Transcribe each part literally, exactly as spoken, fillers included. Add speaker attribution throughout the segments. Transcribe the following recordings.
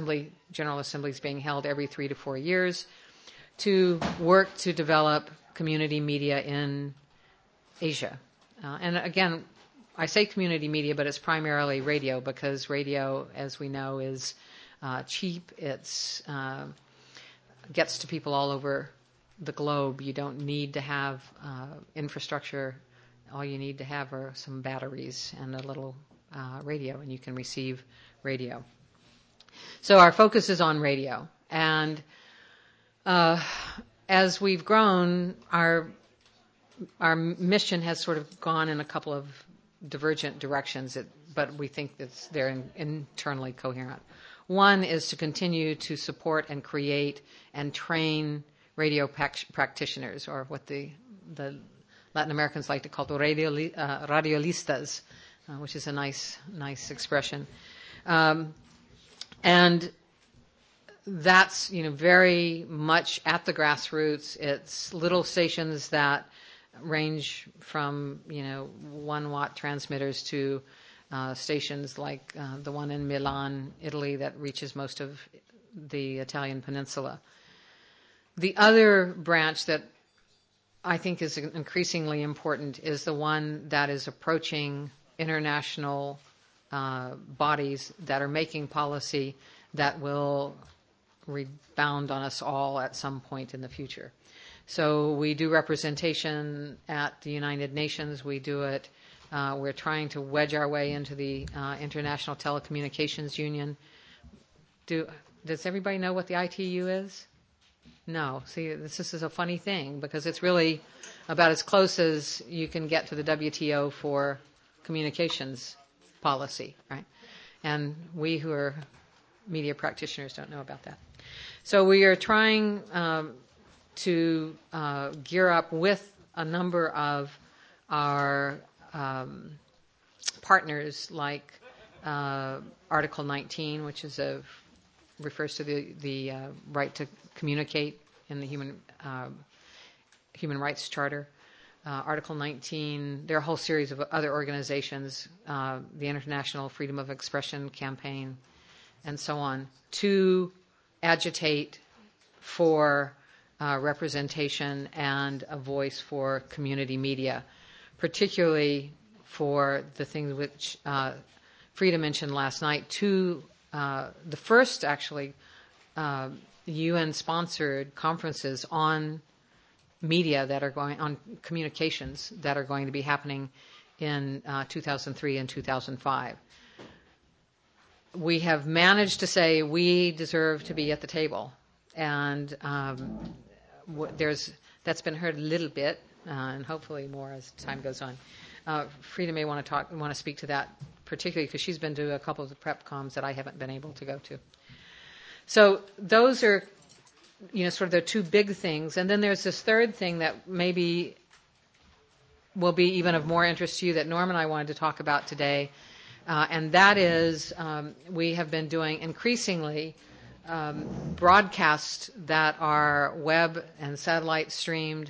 Speaker 1: assembly, General Assembly is being held every three to four years to work to develop community media in Asia. Uh, and again, I say community media, but it's primarily radio, because radio, as we know, is uh, cheap. It's uh, gets to people all over the globe. You don't need to have uh, infrastructure. All you need to have are some batteries and a little uh, radio, and you can receive radio. So our focus is on radio. And uh, as we've grown, our our mission has sort of gone in a couple of divergent directions, it, but we think that they're in, internally coherent. One is to continue to support and create and train radio pac- practitioners, or what the the Latin Americans like to call the radio, uh, radiolistas, uh, which is a nice nice expression. Um, and that's, you know, very much at the grassroots. It's little stations that range from, you know, one watt transmitters to uh, stations like uh, the one in Milan, Italy, that reaches most of the Italian peninsula. The other branch that I think is increasingly important is the one that is approaching international uh, bodies that are making policy that will rebound on us all at some point in the future. So we do representation at the United Nations. We do it. Uh, we're trying to wedge our way into the uh, International Telecommunications Union. Do, does everybody know what the I T U is? No. See, this, this is a funny thing, because it's really about as close as you can get to the W T O for communications policy, right? And we who are media practitioners don't know about that. So we are trying um, to uh, gear up with a number of our um, partners, like uh, Article nineteen, which is a refers to the the uh, right to communicate in the human uh, human rights charter. Uh, Article nineteen. There are a whole series of other organizations, uh, the International Freedom of Expression Campaign, and so on, to agitate for uh, representation and a voice for community media, particularly for the things which uh, Frida mentioned last night. Two, uh, the first actually uh, U N-sponsored conferences on media that are going on communications that are going to be happening in uh, two thousand three and two thousand five. We have managed to say we deserve to be at the table, and um, w- there's that's been heard a little bit, uh, and hopefully more as time goes on. Uh, Frida may want to talk, want to speak to that particularly, because she's been to a couple of the prep comms that I haven't been able to go to. So those are, you know, sort of the two big things, and then there's this third thing that maybe will be even of more interest to you that Norm and I wanted to talk about today. Uh, and that is, um, we have been doing increasingly um, broadcasts that are web and satellite streamed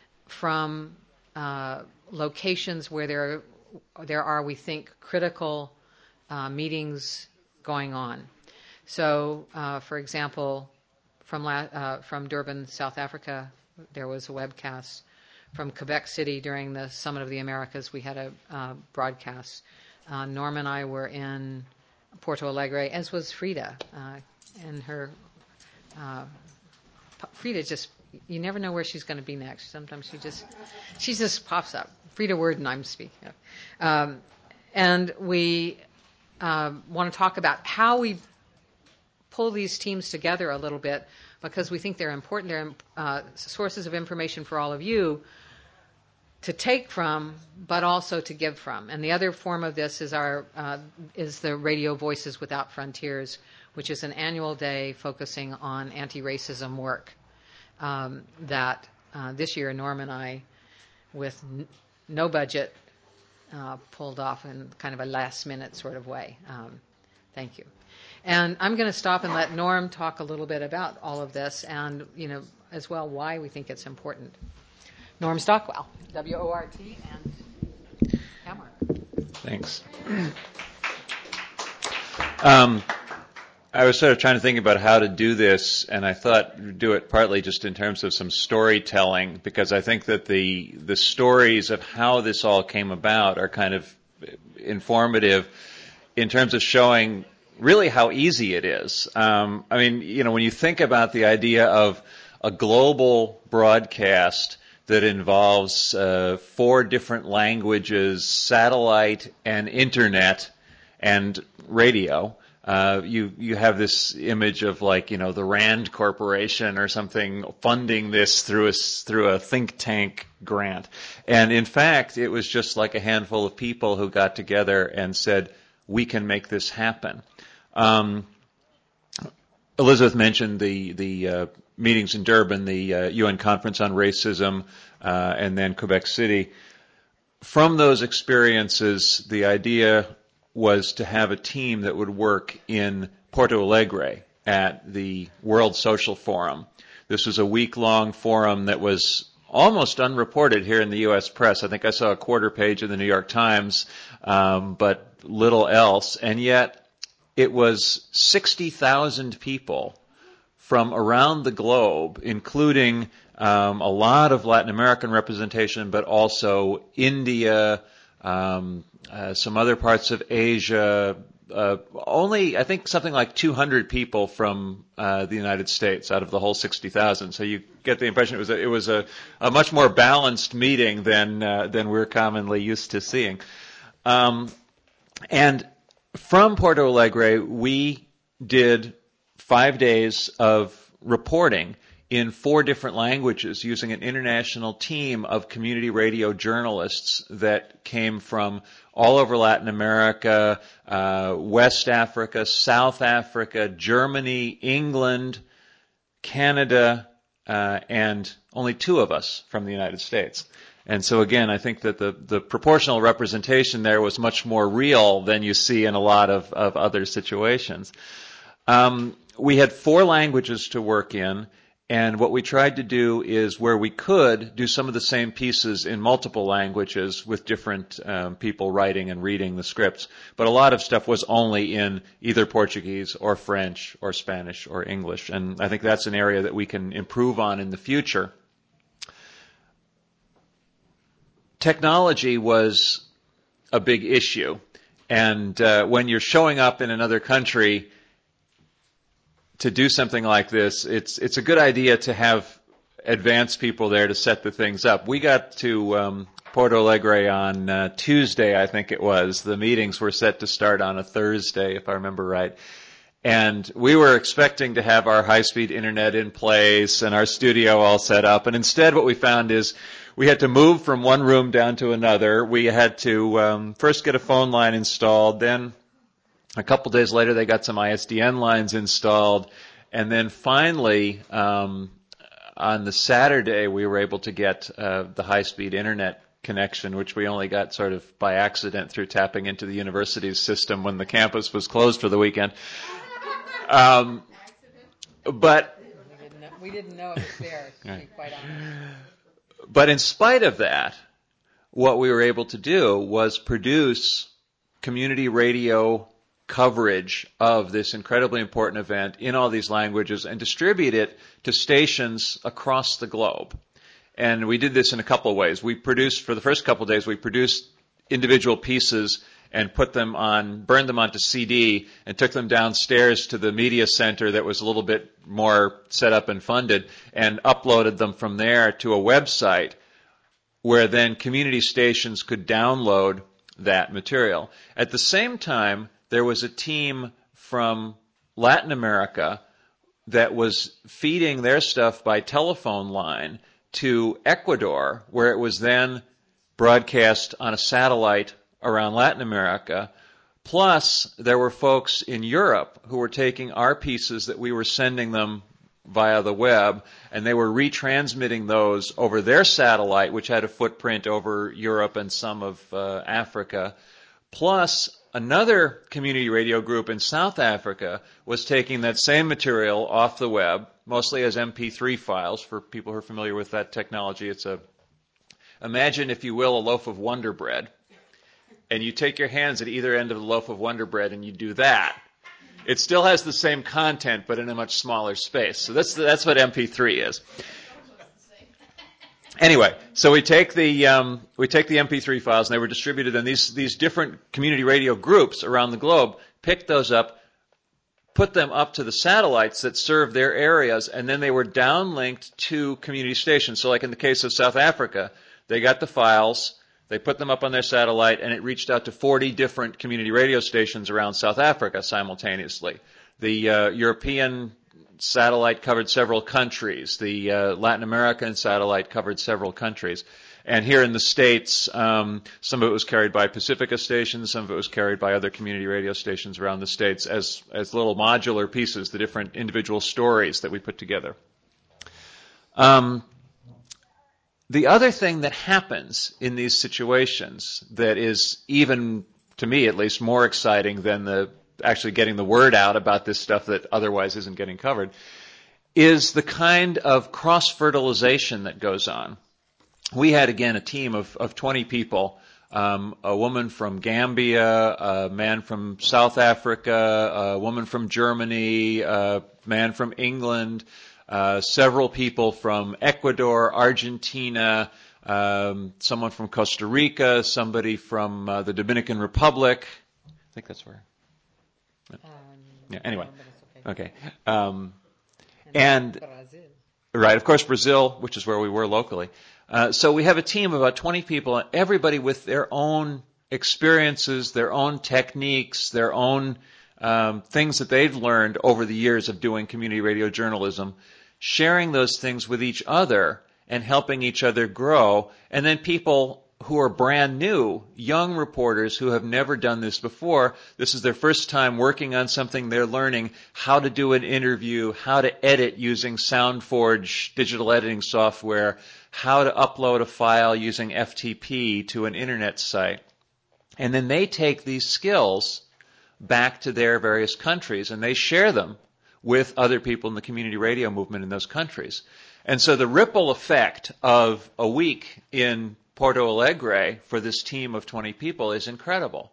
Speaker 1: from uh, locations where there there are, we think, critical uh, meetings going on. So, uh, for example, from La- uh, from Durban, South Africa, there was a webcast. From Quebec City during the Summit of the Americas, we had a uh, broadcast. Uh, Norm and I were in Porto Alegre, as was Frida. Uh, and her, uh, Frida just, you never know where she's going to be next. Sometimes she just, she just pops up. Frida Worden, I'm speaking of. Um, and we uh, want to talk about how we pull these teams together a little bit, because we think they're important. They're uh, sources of information for all of you to take from, but also to give from. And the other form of this is our uh, is the Radio Voices Without Frontiers, which is an annual day focusing on anti-racism work um, that uh, this year Norm and I, with n- no budget, uh, pulled off in kind of a last-minute sort of way. Um, thank you. And I'm going to stop and let Norm talk a little bit about all of this, and, you know, as well why we think it's important. Norm Stockwell, W O R T and Hammer.
Speaker 2: Thanks. Um, I was sort of trying to think about how to do this, and I thought do it partly just in terms of some storytelling, because I think that the the stories of how this all came about are kind of informative in terms of showing really how easy it is. Um, I mean, you know, when you think about the idea of a global broadcast that involves uh, four different languages, satellite and internet and radio, uh, you you have this image of, like, you know, the Rand Corporation or something funding this through a through a think tank grant. And in fact, it was just like a handful of people who got together and said, we can make this happen. Um, Elizabeth mentioned the the uh, meetings in Durban, the uh, U N Conference on Racism, uh, and then Quebec City. From those experiences, the idea was to have a team that would work in Porto Alegre at the World Social Forum. This was a week-long forum that was almost unreported here in the U S press. I think I saw a quarter page in the New York Times, um, but little else. And yet, it was sixty thousand people from around the globe, including um, a lot of Latin American representation, but also India, um, uh, some other parts of Asia. Uh, only, I think, something like two hundred people from uh, the United States out of the whole sixty thousand. So you get the impression it was a, it was a, a much more balanced meeting than uh, than we're commonly used to seeing. Um, and from Porto Alegre, we did five days of reporting in four different languages using an international team of community radio journalists that came from all over Latin America, uh, West Africa, South Africa, Germany, England, Canada, uh, and only two of us from the United States. And so again, I think that the, the proportional representation there was much more real than you see in a lot of, of other situations. Um, we had four languages to work in, and what we tried to do is, where we could, do some of the same pieces in multiple languages with different um, people writing and reading the scripts. But a lot of stuff was only in either Portuguese or French or Spanish or English, and I think that's an area that we can improve on in the future. Technology was a big issue, and uh, when you're showing up in another country to do something like this, it's it's a good idea to have advanced people there to set the things up. We got to um, Porto Alegre on uh, Tuesday, I think it was. The meetings were set to start on a Thursday, if I remember right. And we were expecting to have our high-speed internet in place and our studio all set up, and instead what we found is we had to move from one room down to another. We had to um, first get a phone line installed, then a couple days later they got some I S D N lines installed, and then finally um, on the Saturday we were able to get uh, the high-speed internet connection, which we only got sort of by accident through tapping into the university's system when the campus was closed for the weekend. Um, but
Speaker 1: we didn't know, we didn't know it was there, to be quite honest.
Speaker 2: But in spite of that, what we were able to do was produce community radio coverage of this incredibly important event in all these languages and distribute it to stations across the globe. And we did this in a couple of ways. We produced, for the first couple of days, we produced individual pieces and put them on, burned them onto C D and took them downstairs to the media center that was a little bit more set up and funded, and uploaded them from there to a website where then community stations could download that material. At the same time, there was a team from Latin America that was feeding their stuff by telephone line to Ecuador, where it was then broadcast on a satellite around Latin America. Plus, there were folks in Europe who were taking our pieces that we were sending them via the web, and they were retransmitting those over their satellite, which had a footprint over Europe and some of uh, Africa. Plus, another community radio group in South Africa was taking that same material off the web, mostly as M P three files. For people who are familiar with that technology, it's a, imagine, if you will, a loaf of Wonder Bread. And you take your hands at either end of the loaf of Wonder Bread and you do that. It still has the same content, but in a much smaller space. So that's that's what M P three is. Anyway, so we take the um, we take the M P three files, and they were distributed, and these these different community radio groups around the globe picked those up, put them up to the satellites that serve their areas, and then they were downlinked to community stations. So like in the case of South Africa, they got the files, they put them up on their satellite, and it reached out to forty different community radio stations around South Africa simultaneously. The uh, European satellite covered several countries. The uh, Latin American satellite covered several countries. And here in the States, um, some of it was carried by Pacifica stations, some of it was carried by other community radio stations around the States as, as little modular pieces, the different individual stories that we put together. Um, the other thing that happens in these situations that is even, to me at least, more exciting than the actually getting the word out about this stuff that otherwise isn't getting covered is the kind of cross-fertilization that goes on. We had, again, a team of, of twenty people, um, a woman from Gambia, a man from South Africa, a woman from Germany, a man from England, uh, several people from Ecuador, Argentina, um, someone from Costa Rica, somebody from uh, the Dominican Republic. I think that's where.
Speaker 1: Um,
Speaker 2: yeah, anyway.
Speaker 1: no,
Speaker 2: okay. Um, and,
Speaker 1: Brazil.
Speaker 2: right, of course, Brazil, which is where we were locally. Uh, so we have a team of about twenty people, everybody with their own experiences, their own techniques, their own um, things that they've learned over the years of doing community radio journalism, sharing those things with each other and helping each other grow. And then people who are brand new, young reporters who have never done this before, this is their first time working on something, they're learning how to do an interview, how to edit using SoundForge digital editing software, how to upload a file using F T P to an internet site. And then they take these skills back to their various countries and they share them with other people in the community radio movement in those countries. And so the ripple effect of a week in Porto Alegre for this team of twenty people is incredible.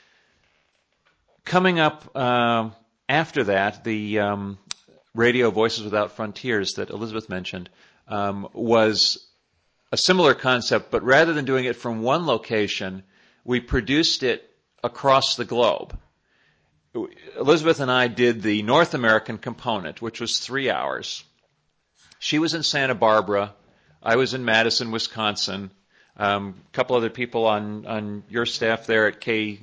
Speaker 2: Coming up uh, after that, the um, Radio Voices Without Frontiers that Elizabeth mentioned um, was a similar concept, but rather than doing it from one location, we produced it across the globe. Elizabeth and I did the North American component, which was three hours. She was in Santa Barbara. I was in Madison, Wisconsin. Um, a couple other people on, on your staff there at K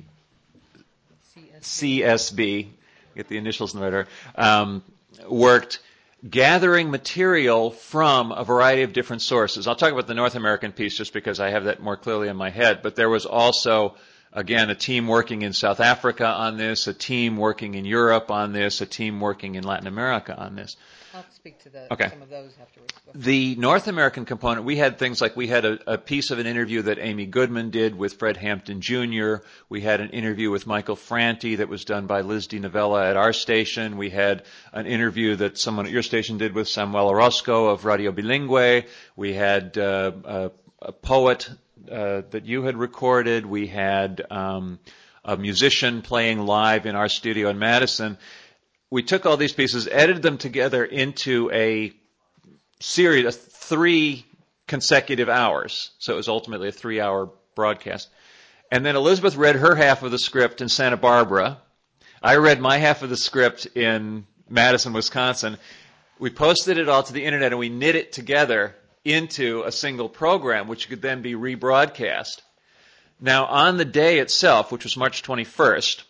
Speaker 2: C S B, get the initials in the right order, um, worked gathering material from a variety of different sources. I'll talk about the North American piece just because I have that more clearly in my head, but there was also, again, a team working in South Africa on this, a team working in Europe on this, a team working in Latin America on this.
Speaker 1: I'll speak to the,
Speaker 2: okay.
Speaker 1: some of those afterwards.
Speaker 2: The North American component, we had things like we had a, a piece of an interview that Amy Goodman did with Fred Hampton Junior We had an interview with Michael Franti that was done by Liz DiNovella at our station. We had an interview that someone at your station did with Samuel Orozco of Radio Bilingue. We had uh, a, a poet uh, that you had recorded. We had um, a musician playing live in our studio in Madison. We took all these pieces, edited them together into a series of three consecutive hours. So it was ultimately a three-hour broadcast. And then Elizabeth read her half of the script in Santa Barbara. I read my half of the script in Madison, Wisconsin. We posted it all to the internet and we knit it together into a single program, which could then be rebroadcast. Now, on the day itself, which was March twenty-first,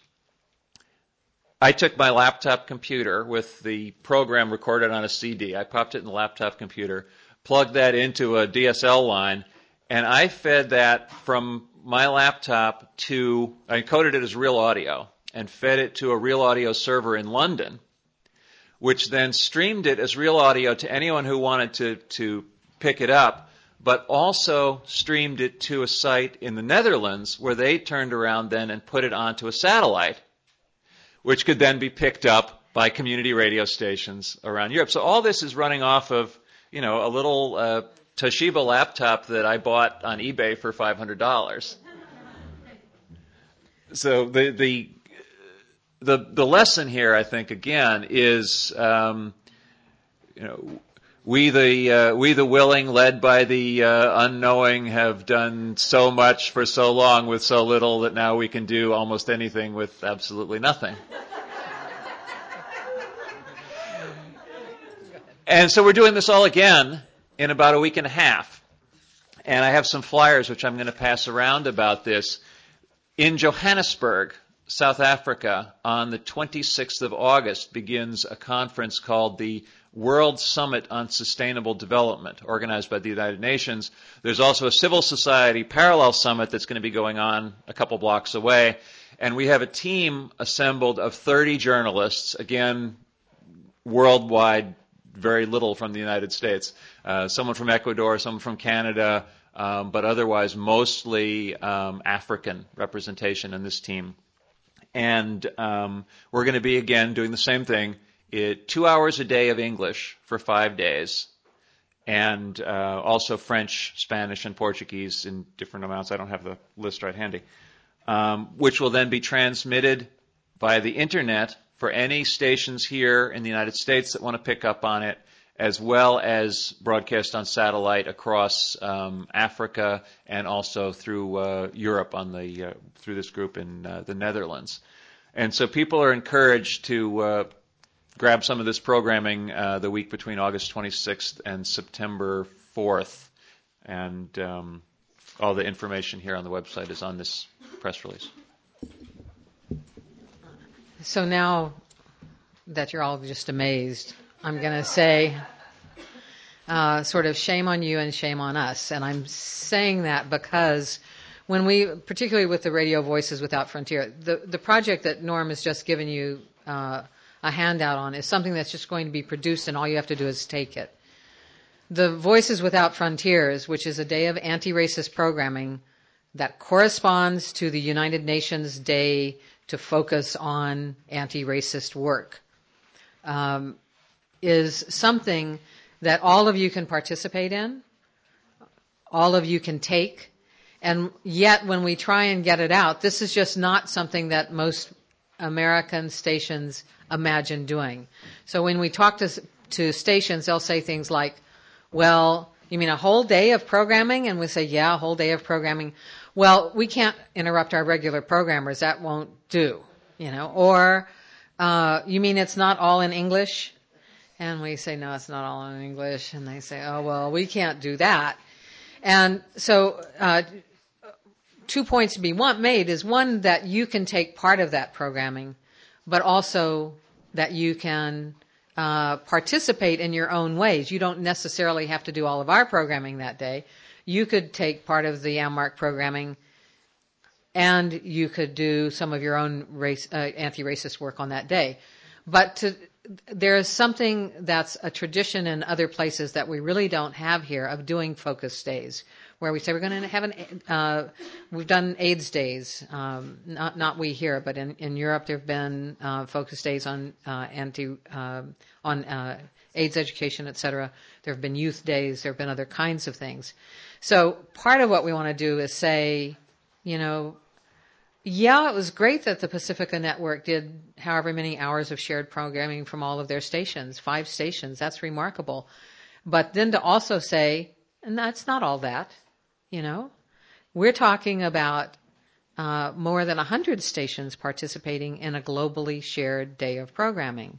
Speaker 2: I took my laptop computer with the program recorded on a C D. I popped it in the laptop computer, plugged that into a D S L line, and I fed that from my laptop to, I encoded it as real audio and fed it to a real audio server in London, which then streamed it as real audio to anyone who wanted to, to pick it up, but also streamed it to a site in the Netherlands where they turned around then and put it onto a satellite, which could then be picked up by community radio stations around Europe. So all this is running off of, you know, a little uh, Toshiba laptop that I bought on eBay for five hundred dollars. So the the the the lesson here, I think, again, is um, you know we the uh, we the willing, led by the uh, unknowing, have done so much for so long with so little that now we can do almost anything with absolutely nothing. And so we're doing this all again in about a week and a half. And I have some flyers which I'm going to pass around about this. In Johannesburg, South Africa, on the twenty-sixth of August, begins a conference called the World Summit on Sustainable Development, organized by the United Nations. There's also a civil society parallel summit that's going to be going on a couple blocks away. And we have a team assembled of thirty journalists, again, worldwide, very little from the United States. Uh, someone from Ecuador, someone from Canada, um, but otherwise mostly um, African representation in this team. And um, we're going to be, again, doing the same thing. It, two hours a day of English for five days, and uh, also French, Spanish, and Portuguese in different amounts. I don't have the list right handy. Um, which will then be transmitted via the Internet for any stations here in the United States that want to pick up on it, as well as broadcast on satellite across um, Africa and also through uh, Europe on the uh, through this group in uh, the Netherlands. And so people are encouraged to uh, grab some of this programming uh, the week between August twenty-sixth and September fourth. And um, all the information here on the website is on this press release.
Speaker 1: So now that you're all just amazed, I'm going to say uh, sort of shame on you and shame on us. And I'm saying that because when we, particularly with the Radio Voices Without Frontier, the, the project that Norm has just given you uh, a handout on is something that's just going to be produced and all you have to do is take it. The Voices Without Frontiers, which is a day of anti-racist programming that corresponds to the United Nations Day to focus on anti-racist work, um, is something that all of you can participate in, all of you can take, and yet when we try and get it out, this is just not something that most American stations imagine doing. So when we talk to, to stations, they'll say things like, well, you mean a whole day of programming? And we say, yeah, a whole day of programming. Well, we can't interrupt our regular programmers. That won't do, you know. Or, uh, you mean it's not all in English? And we say, no, it's not all in English. And they say, oh, well, we can't do that. And so, uh, two points to be one made is one, that you can take part of that programming, but also that you can uh, participate in your own ways. You don't necessarily have to do all of our programming that day. You could take part of the AMRC programming, and you could do some of your own race, uh, anti-racist work on that day. But to, there is something that's a tradition in other places that we really don't have here of doing focus days, where we say we're going to have an, uh, we've done AIDS days, um, not, not we here, but in, in Europe there have been uh, focus days on uh, anti, uh, on uh, AIDS education, et cetera. There have been youth days, there have been other kinds of things. So part of what we want to do is say, you know, yeah, it was great that the Pacifica Network did however many hours of shared programming from all of their stations, five stations. That's remarkable. But then to also say, and that's not all that, you know. We're talking about uh, more than one hundred stations participating in a globally shared day of programming.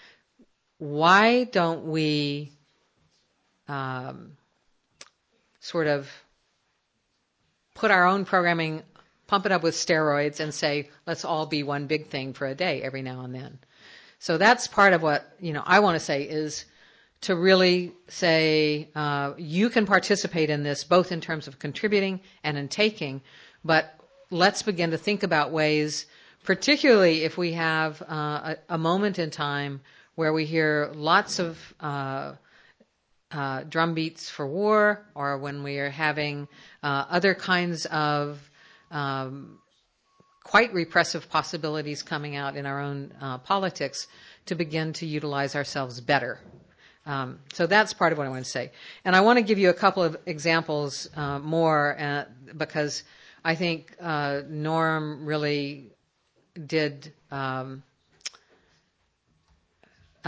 Speaker 1: Why don't we um, sort of put our own programming, pump it up with steroids and say, let's all be one big thing for a day every now and then. So that's part of what, you know, I want to say is to really say, uh, you can participate in this both in terms of contributing and in taking, but let's begin to think about ways, particularly if we have uh, a, a moment in time where we hear lots of uh, uh, drum beats for war, or when we are having uh, other kinds of Um, quite repressive possibilities coming out in our own uh, politics, to begin to utilize ourselves better. Um, so that's part of what I want to say. And I want to give you a couple of examples uh, more uh, because I think uh, Norm really did um,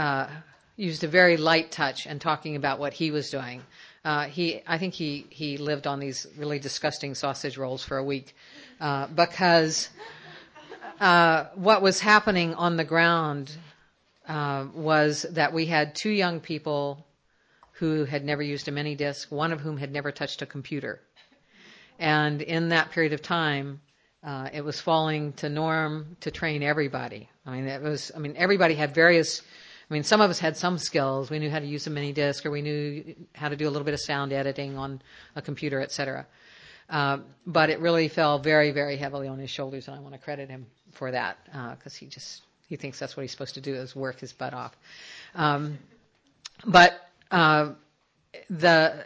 Speaker 1: uh, used a very light touch in talking about what he was doing. Uh, he, I think he, he lived on these really disgusting sausage rolls for a week uh, because uh, what was happening on the ground uh, was that we had two young people who had never used a mini disc, one of whom had never touched a computer. And in that period of time, uh, it was falling to norm to train everybody. I mean, it was, I mean, everybody had various, I mean, some of us had some skills. We knew how to use a mini disc, or we knew how to do a little bit of sound editing on a computer, et cetera. Uh, but it really fell very, very heavily on his shoulders, and I want to credit him for that, because uh, he just, he thinks that's what he's supposed to do, is work his butt off. Um, but uh, the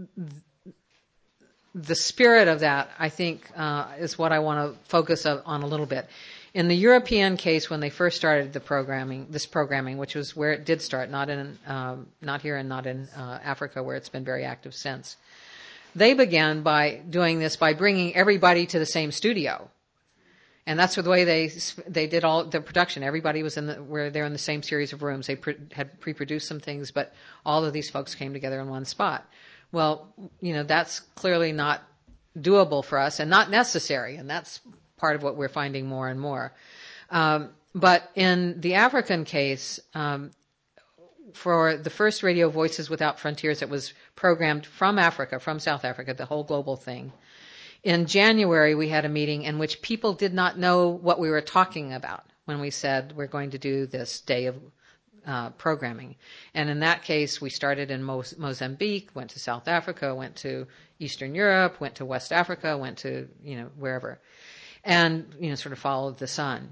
Speaker 1: the spirit of that, I think, uh, is what I want to focus on a little bit. In the European case, when they first started the programming, this programming, which was where it did start, not in, um, not here and not in uh, Africa, where it's been very active since, they began by doing this by bringing everybody to the same studio, and that's the way they they did all the production. Everybody was in the, were there in the same series of rooms. They pre, had pre-produced some things, but all of these folks came together in one spot. Well, you know, that's clearly not doable for us and not necessary, and that's part of what we're finding more and more. Um, but in the African case, um, for the first Radio Voices Without Frontiers, it was programmed from Africa, from South Africa, the whole global thing. In January, we had a meeting in which people did not know what we were talking about when we said we're going to do this day of Uh, programming. And in that case, we started in Mo- Mozambique, went to South Africa, went to Eastern Europe, went to West Africa, went to, you know, wherever, and, you know, sort of followed the sun.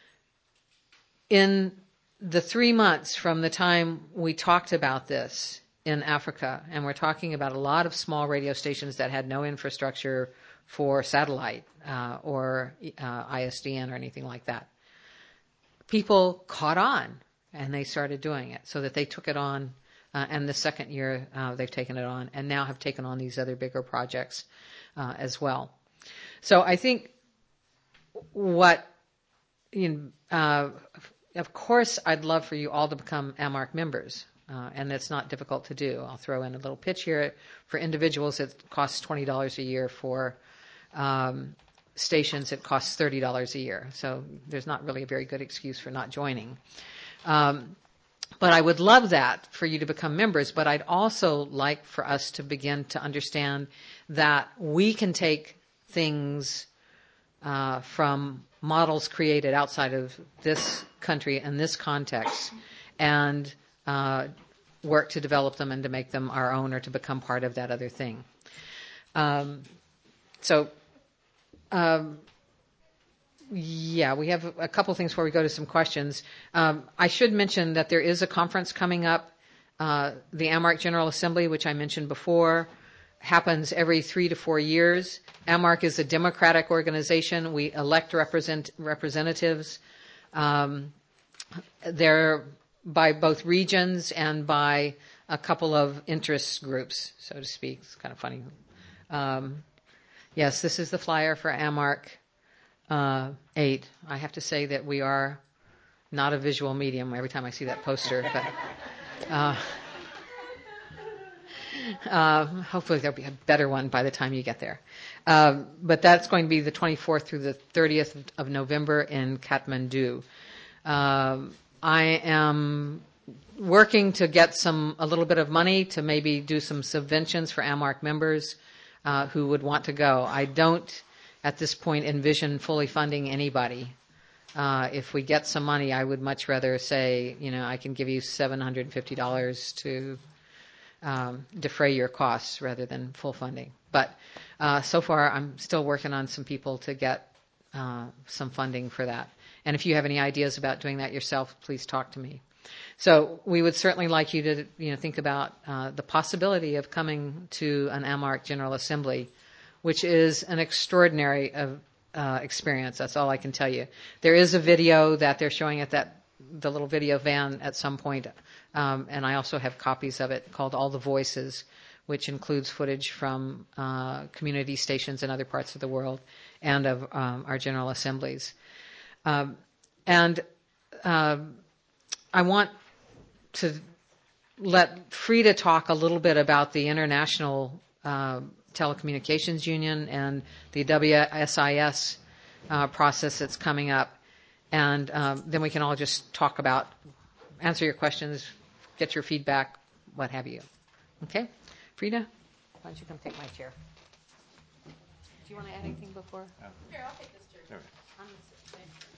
Speaker 1: In the three months from the time we talked about this in Africa, and we're talking about a lot of small radio stations that had no infrastructure for satellite uh, or uh, I S D N or anything like that, people caught on. And they started doing it, so that they took it on, uh, and the second year uh, they've taken it on, and now have taken on these other bigger projects uh, as well. So I think what, you know, uh, of course, I'd love for you all to become A M A R C members, uh, and it's not difficult to do. I'll throw in a little pitch here. For individuals, it costs twenty dollars a year. For um, stations, it costs thirty dollars a year. So there's not really a very good excuse for not joining. Um, but I would love that for you to become members, but I'd also like for us to begin to understand that we can take things uh, from models created outside of this country and this context and uh, work to develop them and to make them our own or to become part of that other thing. Um, so... Um, Yeah, we have a couple things before we go to some questions. Um, I should mention that there is a conference coming up. Uh, the A M A R C General Assembly, which I mentioned before, happens every three to four years. A M A R C is a democratic organization. We elect represent, representatives. Um, they're by both regions and by a couple of interest groups, so to speak. It's kind of funny. Um, yes, this is the flyer for A M A R C. Uh, eight. I have to say that we are not a visual medium every time I see that poster, but uh, uh, hopefully there'll be a better one by the time you get there. Uh, but that's going to be the twenty-fourth through the thirtieth of November in Kathmandu. Uh, I am working to get some a little bit of money to maybe do some subventions for A M A R C members uh, who would want to go. I don't at this point envision fully funding anybody. Uh, if we get some money, I would much rather say, you know, I can give you seven hundred fifty dollars to um, defray your costs rather than full funding. But uh, so far, I'm still working on some people to get uh, some funding for that. And if you have any ideas about doing that yourself, please talk to me. So we would certainly like you to, you know, think about uh, the possibility of coming to an A M A R C General Assembly, which is an extraordinary uh, uh, experience. That's all I can tell you. There is a video that they're showing at that the little video van at some point, um, and I also have copies of it called All the Voices, which includes footage from uh, community stations in other parts of the world and of um, our General Assemblies. Um, and uh, I want to let Frida talk a little bit about the International uh, Telecommunications Union and the W S I S uh, process that's coming up. And um, then we can all just talk about, answer your questions, get your feedback, what have you. Okay? Frida, why don't you come take my chair? Do you want to add anything before?
Speaker 2: Oh.
Speaker 3: Here, I'll take this chair.
Speaker 2: All right.
Speaker 3: I'm gonna sit next to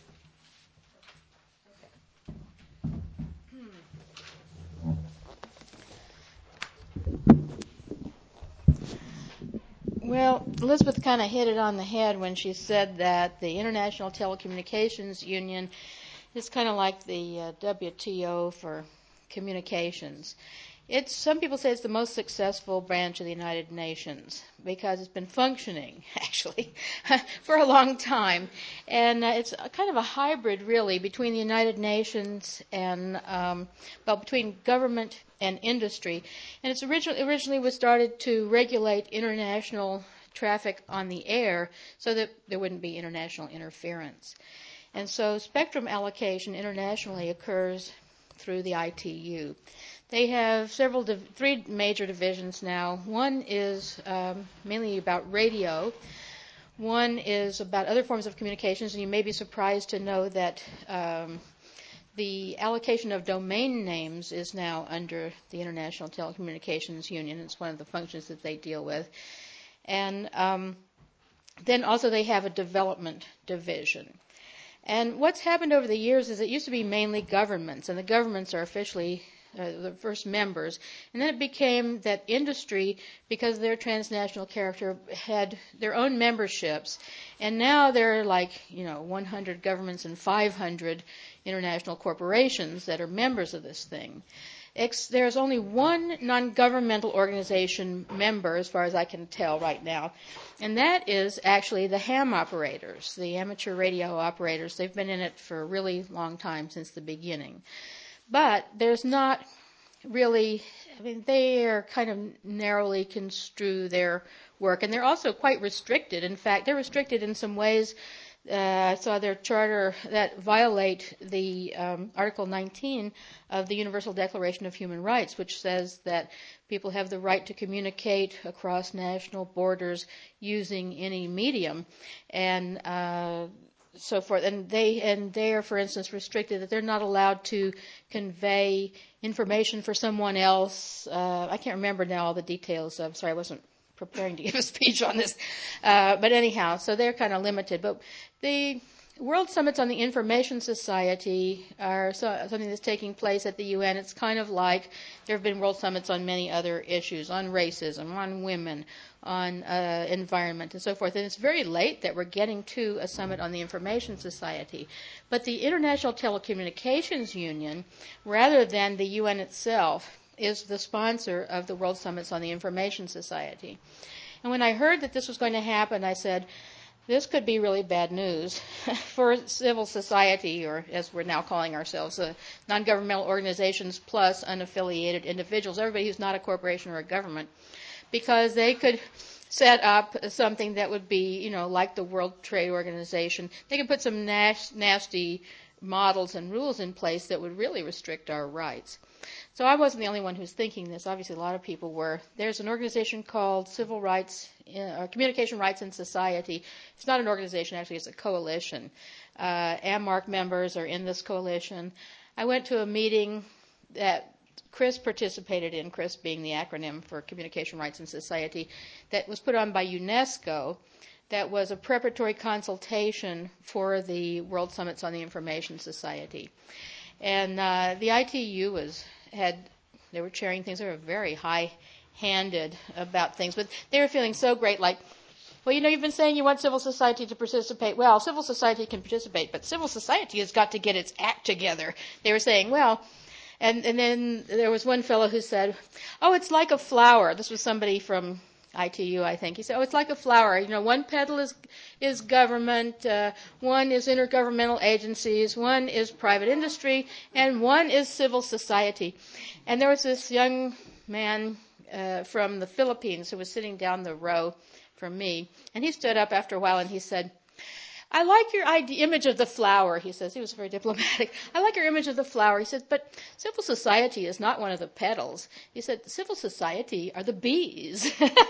Speaker 3: it. Well, Elizabeth kind of hit it on the head when she said that the International Telecommunications Union is kind of like the uh, W T O for communications. It's, some people say it's the most successful branch of the United Nations because it's been functioning, actually, for a long time. And uh, it's a kind of a hybrid, really, between the United Nations and, um, well, between government and industry. And it's originally, originally was started to regulate international traffic on the air so that there wouldn't be international interference. And so spectrum allocation internationally occurs through the I T U. They have several, div- three major divisions now. One is um, mainly about radio. One is about other forms of communications, and you may be surprised to know that um, the allocation of domain names is now under the International Telecommunications Union. It's one of the functions that they deal with. And um, then also they have a development division. And what's happened over the years is it used to be mainly governments, and the governments are officially uh, the first members. And then it became that industry, because of their transnational character, had their own memberships. And now there are like, you know, one hundred governments and five hundred international corporations that are members of this thing. Ex- there's only one non-governmental organization member, as far as I can tell right now, and that is actually the ham operators, the amateur radio operators. They've been in it for a really long time, since the beginning. But there's not really, I mean, they are kind of narrowly construe their work, and they're also quite restricted. In fact, they're restricted in some ways. Uh, I saw their charter that violate the um, Article nineteen of the Universal Declaration of Human Rights, which says that people have the right to communicate across national borders using any medium, and uh, so forth. And they and they are, for instance, restricted that they're not allowed to convey information for someone else. Uh, I can't remember now all the details. I'm sorry, I wasn't preparing to give a speech on this. Uh, but anyhow, so they're kind of limited. But the World Summits on the Information Society are so, something that's taking place at the U N. It's kind of like there have been World Summits on many other issues, on racism, on women, on uh, environment, and so forth. And it's very late that we're getting to a summit on the Information Society. But the International Telecommunications Union, rather than the U N itself, is the sponsor of the World Summits on the Information Society. And when I heard that this was going to happen, I said, this could be really bad news for civil society, or as we're now calling ourselves, uh, non-governmental organizations plus unaffiliated individuals, everybody who's not a corporation or a government, because they could set up something that would be, you know, like the World Trade Organization. They could put some nas- nasty models and rules in place that would really restrict our rights. So I wasn't the only one who's thinking this. Obviously, a lot of people were. There's an organization called Civil Rights, uh, Communication Rights in Society. It's not an organization, actually. It's a coalition. Uh, AMARC members are in this coalition. I went to a meeting that Chris participated in, Chris being the acronym for Communication Rights in Society, that was put on by UNESCO. That was a preparatory consultation for the World Summits on the Information Society. And uh, the I T U was had they were chairing things. They were very high-handed about things, but they were feeling so great. Like, well, you know, you've been saying you want civil society to participate. Well, civil society can participate, but civil society has got to get its act together. They were saying, well, and and then there was one fellow who said, oh, it's like a flower. This was somebody from I T U, I think. He said, oh, it's like a flower. You know, one petal is is government, uh, one is intergovernmental agencies, one is private industry, and one is civil society. And there was this young man uh, from the Philippines who was sitting down the row from me, and he stood up after a while and he said, I like your idea, image of the flower, he says. He was very diplomatic. I like your image of the flower. He said, but civil society is not one of the petals. He said, civil society are the bees.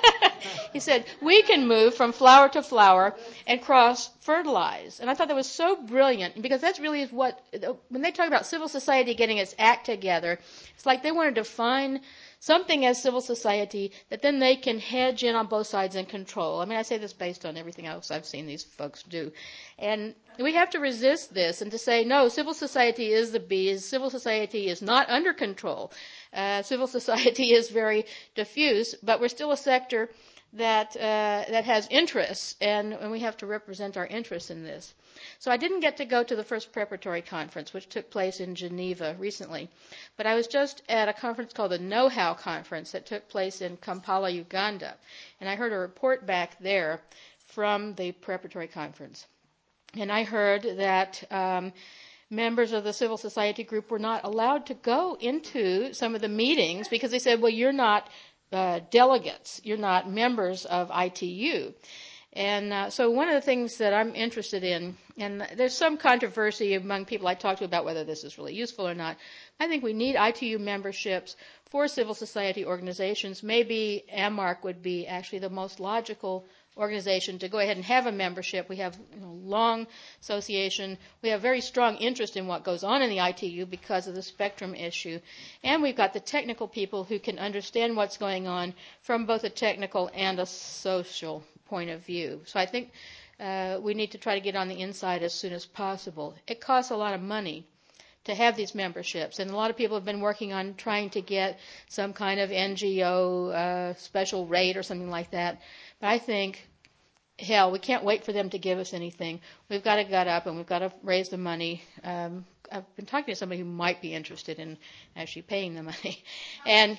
Speaker 3: He said, we can move from flower to flower and cross-fertilize. And I thought that was so brilliant, because that's really what, when they talk about civil society getting its act together, it's like they want to define something as civil society that then they can hedge in on both sides and control. I mean, I say this based on everything else I've seen these folks do. And we have to resist this and to say, no, civil society is the bees. Civil society is not under control. Uh, civil society is very diffuse, but we're still a sector that uh, that has interests, and, and we have to represent our interests in this. So I didn't get to go to the first preparatory conference, which took place in Geneva recently, but I was just at a conference called the Know-How Conference that took place in Kampala, Uganda, and I heard a report back there from the preparatory conference. And I heard that um, members of the civil society group were not allowed to go into some of the meetings because they said, well, you're not uh, delegates, you're not members of I T U. And uh, so one of the things that I'm interested in, and there's some controversy among people I talk to about whether this is really useful or not, I think we need I T U memberships for civil society organizations. Maybe AMARC would be actually the most logical organization to go ahead and have a membership. We have you know, long association. We have very strong interest in what goes on in the I T U because of the spectrum issue. And we've got the technical people who can understand what's going on from both a technical and a social point of view. So I think uh, we need to try to get on the inside as soon as possible. It costs a lot of money to have these memberships, and a lot of people have been working on trying to get some kind of N G O uh, special rate or something like that. But I think, hell, we can't wait for them to give us anything. We've got to gut up and we've got to raise the money. Um, I've been talking to somebody who might be interested in actually paying the money. And,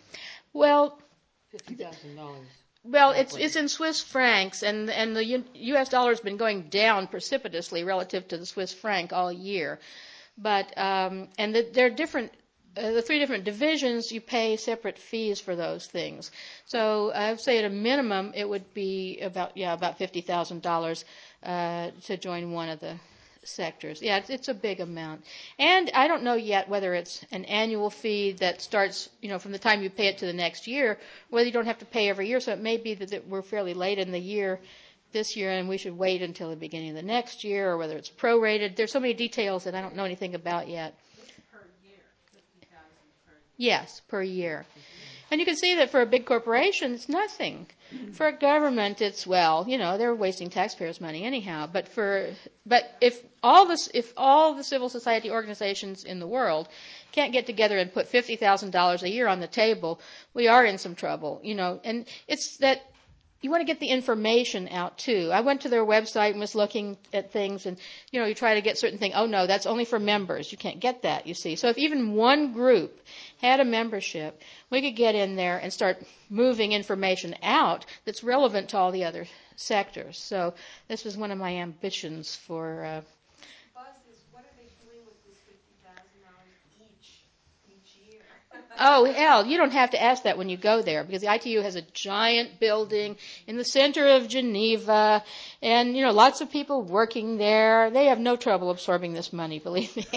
Speaker 3: well,
Speaker 1: fifty thousand dollars.
Speaker 3: Well, it's it's in Swiss francs, and and the U S dollar has been going down precipitously relative to the Swiss franc all year. But um, and the, there are different, uh, the three different divisions. You pay separate fees for those things. So I would say at a minimum it would be about yeah about fifty thousand dollars uh, to join one of the sectors. Yeah, it's, it's a big amount. And I don't know yet whether it's an annual fee that starts, you know, from the time you pay it to the next year, whether you don't have to pay every year. So it may be that, that we're fairly late in the year this year and we should wait until the beginning of the next year, or whether it's prorated. There's so many details that I don't know anything about yet.
Speaker 4: It's per year, fifty thousand per year.
Speaker 3: Yes, per year. And you can see that for a big corporation, it's nothing. For a government, it's, well, you know, they're wasting taxpayers' money anyhow. But for, but if all this, if all the civil society organizations in the world can't get together and put fifty thousand dollars a year on the table, we are in some trouble, you know. And it's that you want to get the information out too. I went to their website and was looking at things, and you know, you try to get certain things. Oh no, that's only for members. You can't get that, you see. So if even one group had a membership, we could get in there and start moving information out that's relevant to all the other sectors. So this was one of my ambitions for. Uh,
Speaker 4: Buzz is, what are they doing with this fifty thousand dollars each each year?
Speaker 3: Oh, hell, you don't have to ask that when you go there, because the I T U has a giant building in the center of Geneva, and, you know, lots of people working there. They have no trouble absorbing this money, believe me.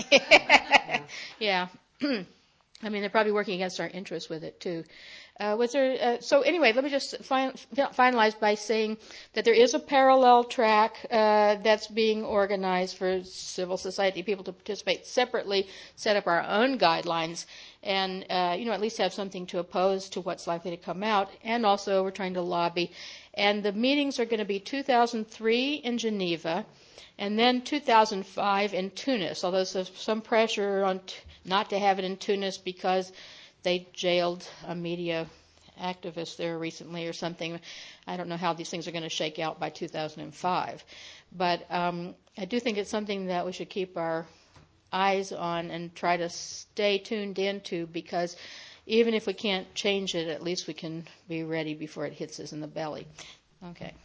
Speaker 3: Yeah. I mean, they're probably working against our interests with it, too. Uh, was there, uh, so anyway, let me just fin- finalize by saying that there is a parallel track uh, that's being organized for civil society people to participate separately, set up our own guidelines, and uh, you know, at least have something to oppose to what's likely to come out. And also, we're trying to lobby. And the meetings are going to be two thousand three in Geneva, and then two thousand five in Tunis. Although there's some pressure on t- not to have it in Tunis because they jailed a media activist there recently or something. I don't know how these things are going to shake out by two thousand five. But um, I do think it's something that we should keep our eyes on and try to stay tuned into, because even if we can't change it, at least we can be ready before it hits us in the belly. Okay.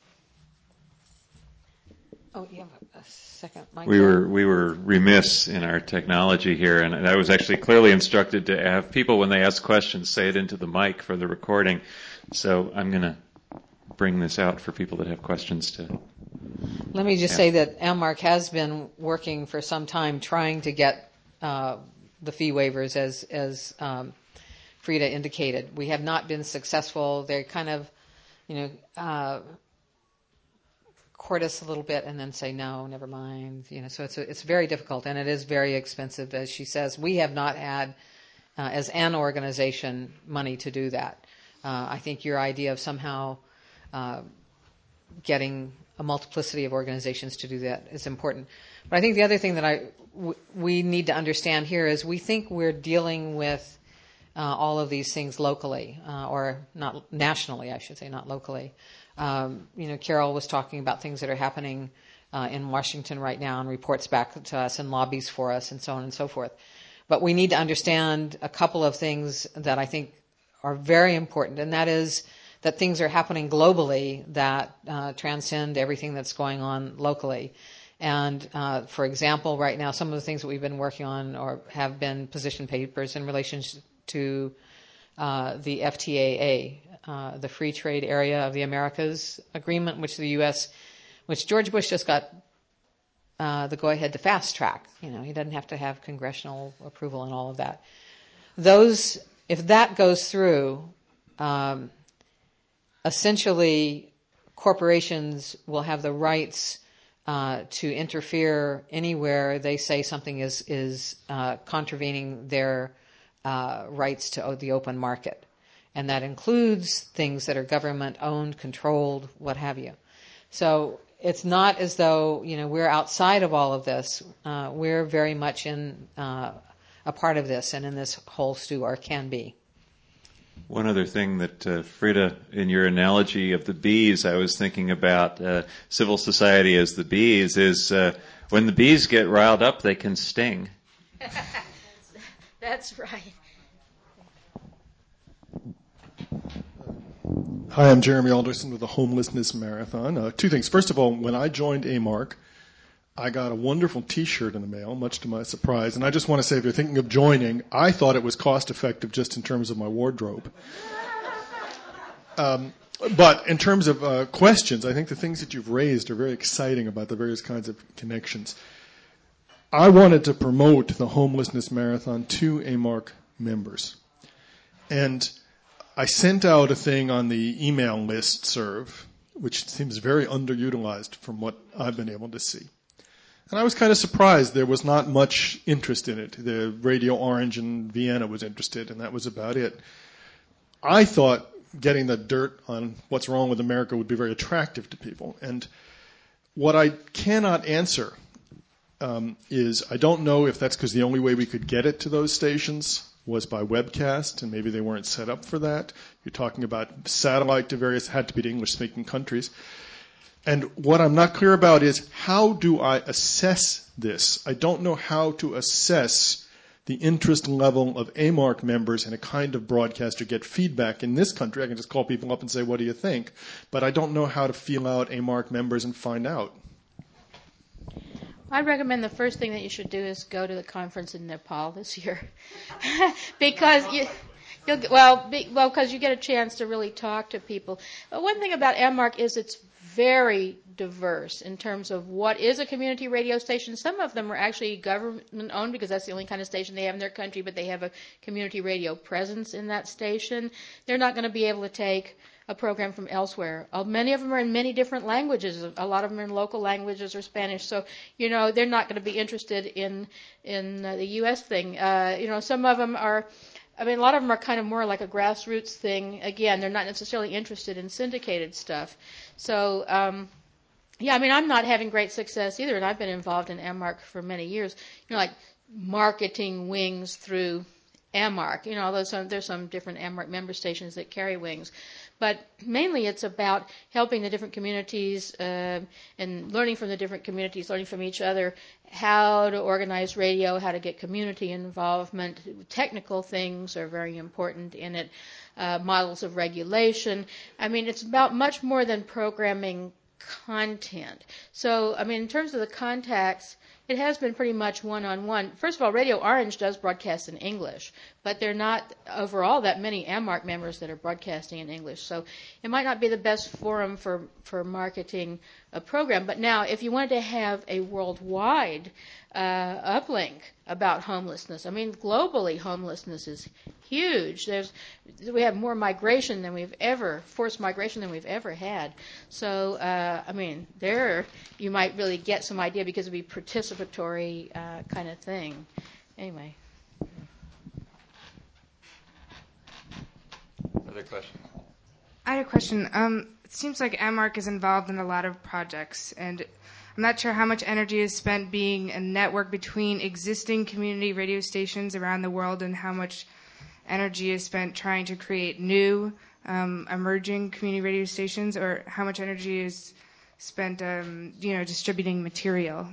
Speaker 1: Oh, you have a, a second mic.
Speaker 2: We were we were remiss in our technology here, and I was actually clearly instructed to have people, when they ask questions, say it into the mic for the recording. So I'm going to bring this out for people that have questions to
Speaker 1: Let me just
Speaker 2: Yeah.
Speaker 1: say that AMARC has been working for some time trying to get uh, the fee waivers, as as um, Frida indicated. We have not been successful. They kind of, you know, uh, court us a little bit and then say no, never mind. You know, so it's a, it's very difficult, and it is very expensive, as she says. We have not had, uh, as an organization, money to do that. Uh, I think your idea of somehow uh, getting a multiplicity of organizations to do that is important. But I think the other thing that I w- we need to understand here is we think we're dealing with uh, all of these things locally, uh, or not nationally, I should say, not locally. Um, you know, Carol was talking about things that are happening uh, in Washington right now and reports back to us and lobbies for us and so on and so forth. But we need to understand a couple of things that I think are very important, and that is that things are happening globally that uh, transcend everything that's going on locally. And, uh, for example, right now, some of the things that we've been working on or have been position papers in relation to uh, the F T A A, uh, the Free Trade Area of the Americas Agreement, which the U S, which George Bush just got uh, the go-ahead to fast track. You know, he doesn't have to have congressional approval and all of that. Those, if that goes through, um, essentially, corporations will have the rights uh, to interfere anywhere they say something is is uh, contravening their uh, rights to the open market, and that includes things that are government-owned, controlled, what have you. So it's not as though you know we're outside of all of this. Uh, we're very much in uh, a part of this and in this whole stew, or can be.
Speaker 2: One other thing that, uh, Frida, in your analogy of the bees, I was thinking about uh, civil society as the bees, is uh, when the bees get riled up, they can sting.
Speaker 3: That's right.
Speaker 5: Hi, I'm Jeremy Alderson with the Homelessness Marathon. Uh, two things. First of all, when I joined AMARC, I got a wonderful T-shirt in the mail, much to my surprise. And I just want to say, if you're thinking of joining, I thought it was cost-effective just in terms of my wardrobe. Um, but in terms of uh, questions, I think the things that you've raised are very exciting about the various kinds of connections. I wanted to promote the Homelessness Marathon to AMARC members. And I sent out a thing on the email listserv, which seems very underutilized from what I've been able to see. And I was kind of surprised there was not much interest in it. The Radio Orange in Vienna was interested, and that was about it. I thought getting the dirt on what's wrong with America would be very attractive to people. And what I cannot answer um, is I don't know if that's because the only way we could get it to those stations was by webcast, and maybe they weren't set up for that. You're talking about satellite to various, had to be to English-speaking countries. And what I'm not clear about is how do I assess this? I don't know how to assess the interest level of AMARC members in a kind of broadcast or get feedback. In this country, I can just call people up and say, what do you think? But I don't know how to feel out AMARC members and find out.
Speaker 3: I'd recommend the first thing that you should do is go to the conference in Nepal this year. because you... You'll, well, be, well, because you get a chance to really talk to people. But one thing about AMARC is it's very diverse in terms of what is a community radio station. Some of them are actually government-owned because that's the only kind of station they have in their country, but they have a community radio presence in that station. They're not going to be able to take a program from elsewhere. Uh, many of them are in many different languages. A lot of them are in local languages or Spanish. So, you know, they're not going to be interested in in uh, the U S thing. Uh, you know, some of them are... I mean, a lot of them are kind of more like a grassroots thing. Again, they're not necessarily interested in syndicated stuff. So, um, yeah, I mean, I'm not having great success either, and I've been involved in AMARC for many years. You know, like marketing wings through AMARC. You know, although some, there's some different AMARC member stations that carry wings. But mainly it's about helping the different communities uh, and learning from the different communities, learning from each other, how to organize radio, how to get community involvement. Technical things are very important in it, uh, models of regulation. I mean, it's about much more than programming content. So, I mean, in terms of the contacts, it has been pretty much one-on-one. First of all, Radio Orange does broadcast in English, but there are not overall that many AMARC members that are broadcasting in English. So it might not be the best forum for, for marketing a program. But now, if you wanted to have a worldwide uh, uplink about homelessness, I mean, globally, homelessness is huge. There's, we have more migration than we've ever, forced migration than we've ever had. So, uh, I mean, there you might really get some idea because it would be participatory uh, kind of thing. Anyway.
Speaker 2: Other questions?
Speaker 6: I had a question. Um, it seems like AMARC is involved in a lot of projects, and I'm not sure how much energy is spent being a network between existing community radio stations around the world and how much energy is spent trying to create new um, emerging community radio stations, or how much energy is spent um, you know, distributing material.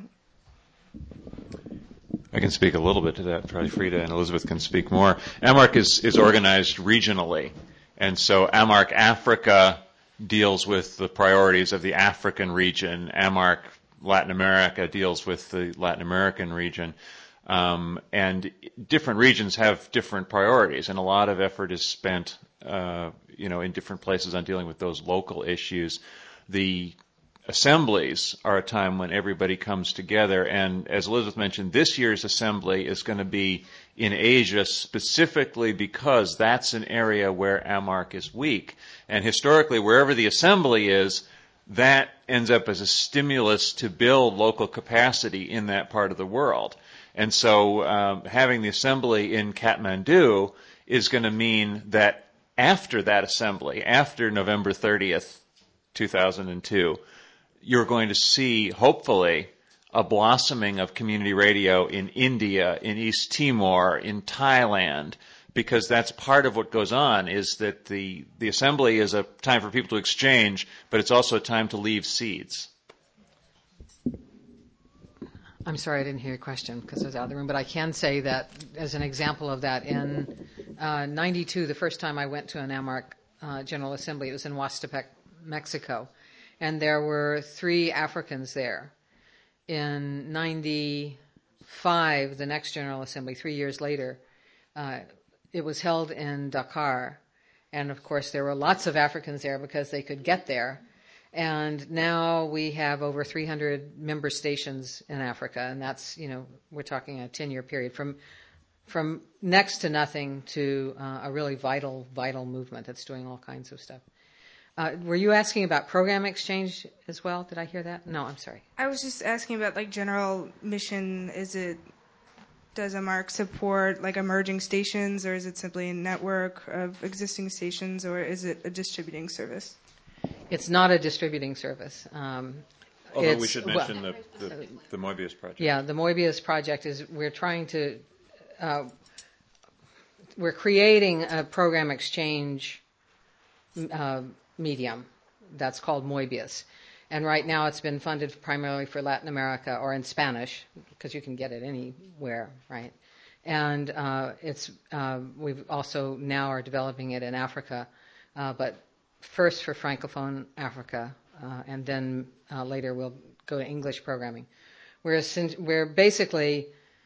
Speaker 2: I can speak a little bit to that. Probably Frida and Elizabeth can speak more. AMARC is, is organized regionally. And so AMARC Africa deals with the priorities of the African region. AMARC Latin America deals with the Latin American region. Um, and different regions have different priorities, and a lot of effort is spent, uh, you know, in different places on dealing with those local issues. The assemblies are a time when everybody comes together, and as Elizabeth mentioned, this year's assembly is going to be in Asia specifically because that's an area where AMARC is weak. And historically, wherever the assembly is, that ends up as a stimulus to build local capacity in that part of the world. And so um, having the assembly in Kathmandu is going to mean that after that assembly, after November thirtieth, two thousand two, you're going to see, hopefully, a blossoming of community radio in India, in East Timor, in Thailand, because that's part of what goes on, is that the, the assembly is a time for people to exchange, but it's also a time to leave seeds.
Speaker 1: I'm sorry I didn't hear your question because I was out of the room, but I can say that as an example of that, in uh, ninety-two, the first time I went to an AMARC uh, General Assembly, it was in Huastepec, Mexico, and there were three Africans there. In ninety-five, the next General Assembly, three years later, uh, it was held in Dakar, and of course there were lots of Africans there because they could get there. And now we have over three hundred member stations in Africa, and that's, you know, we're talking a ten-year period from from next to nothing to uh, a really vital, vital movement that's doing all kinds of stuff. Uh, were you asking about program exchange as well? Did I hear that? No, I'm sorry.
Speaker 6: I was just asking about like general mission. Is it, does AMARC support like emerging stations, or is it simply a network of existing stations, or is it a distributing service?
Speaker 1: It's not a distributing service. Um,
Speaker 2: Although
Speaker 1: it's,
Speaker 2: we should mention
Speaker 1: well,
Speaker 2: the, the, the Moebius project.
Speaker 1: Yeah, the Moebius project is we're trying to, uh, we're creating a program exchange uh, medium that's called Moebius. And right now it's been funded primarily for Latin America, or in Spanish, because you can get it anywhere, right? And uh, it's uh, we've also now are developing it in Africa, uh, but first for Francophone Africa, uh, and then uh, later we'll go to English programming. We're, we're basically,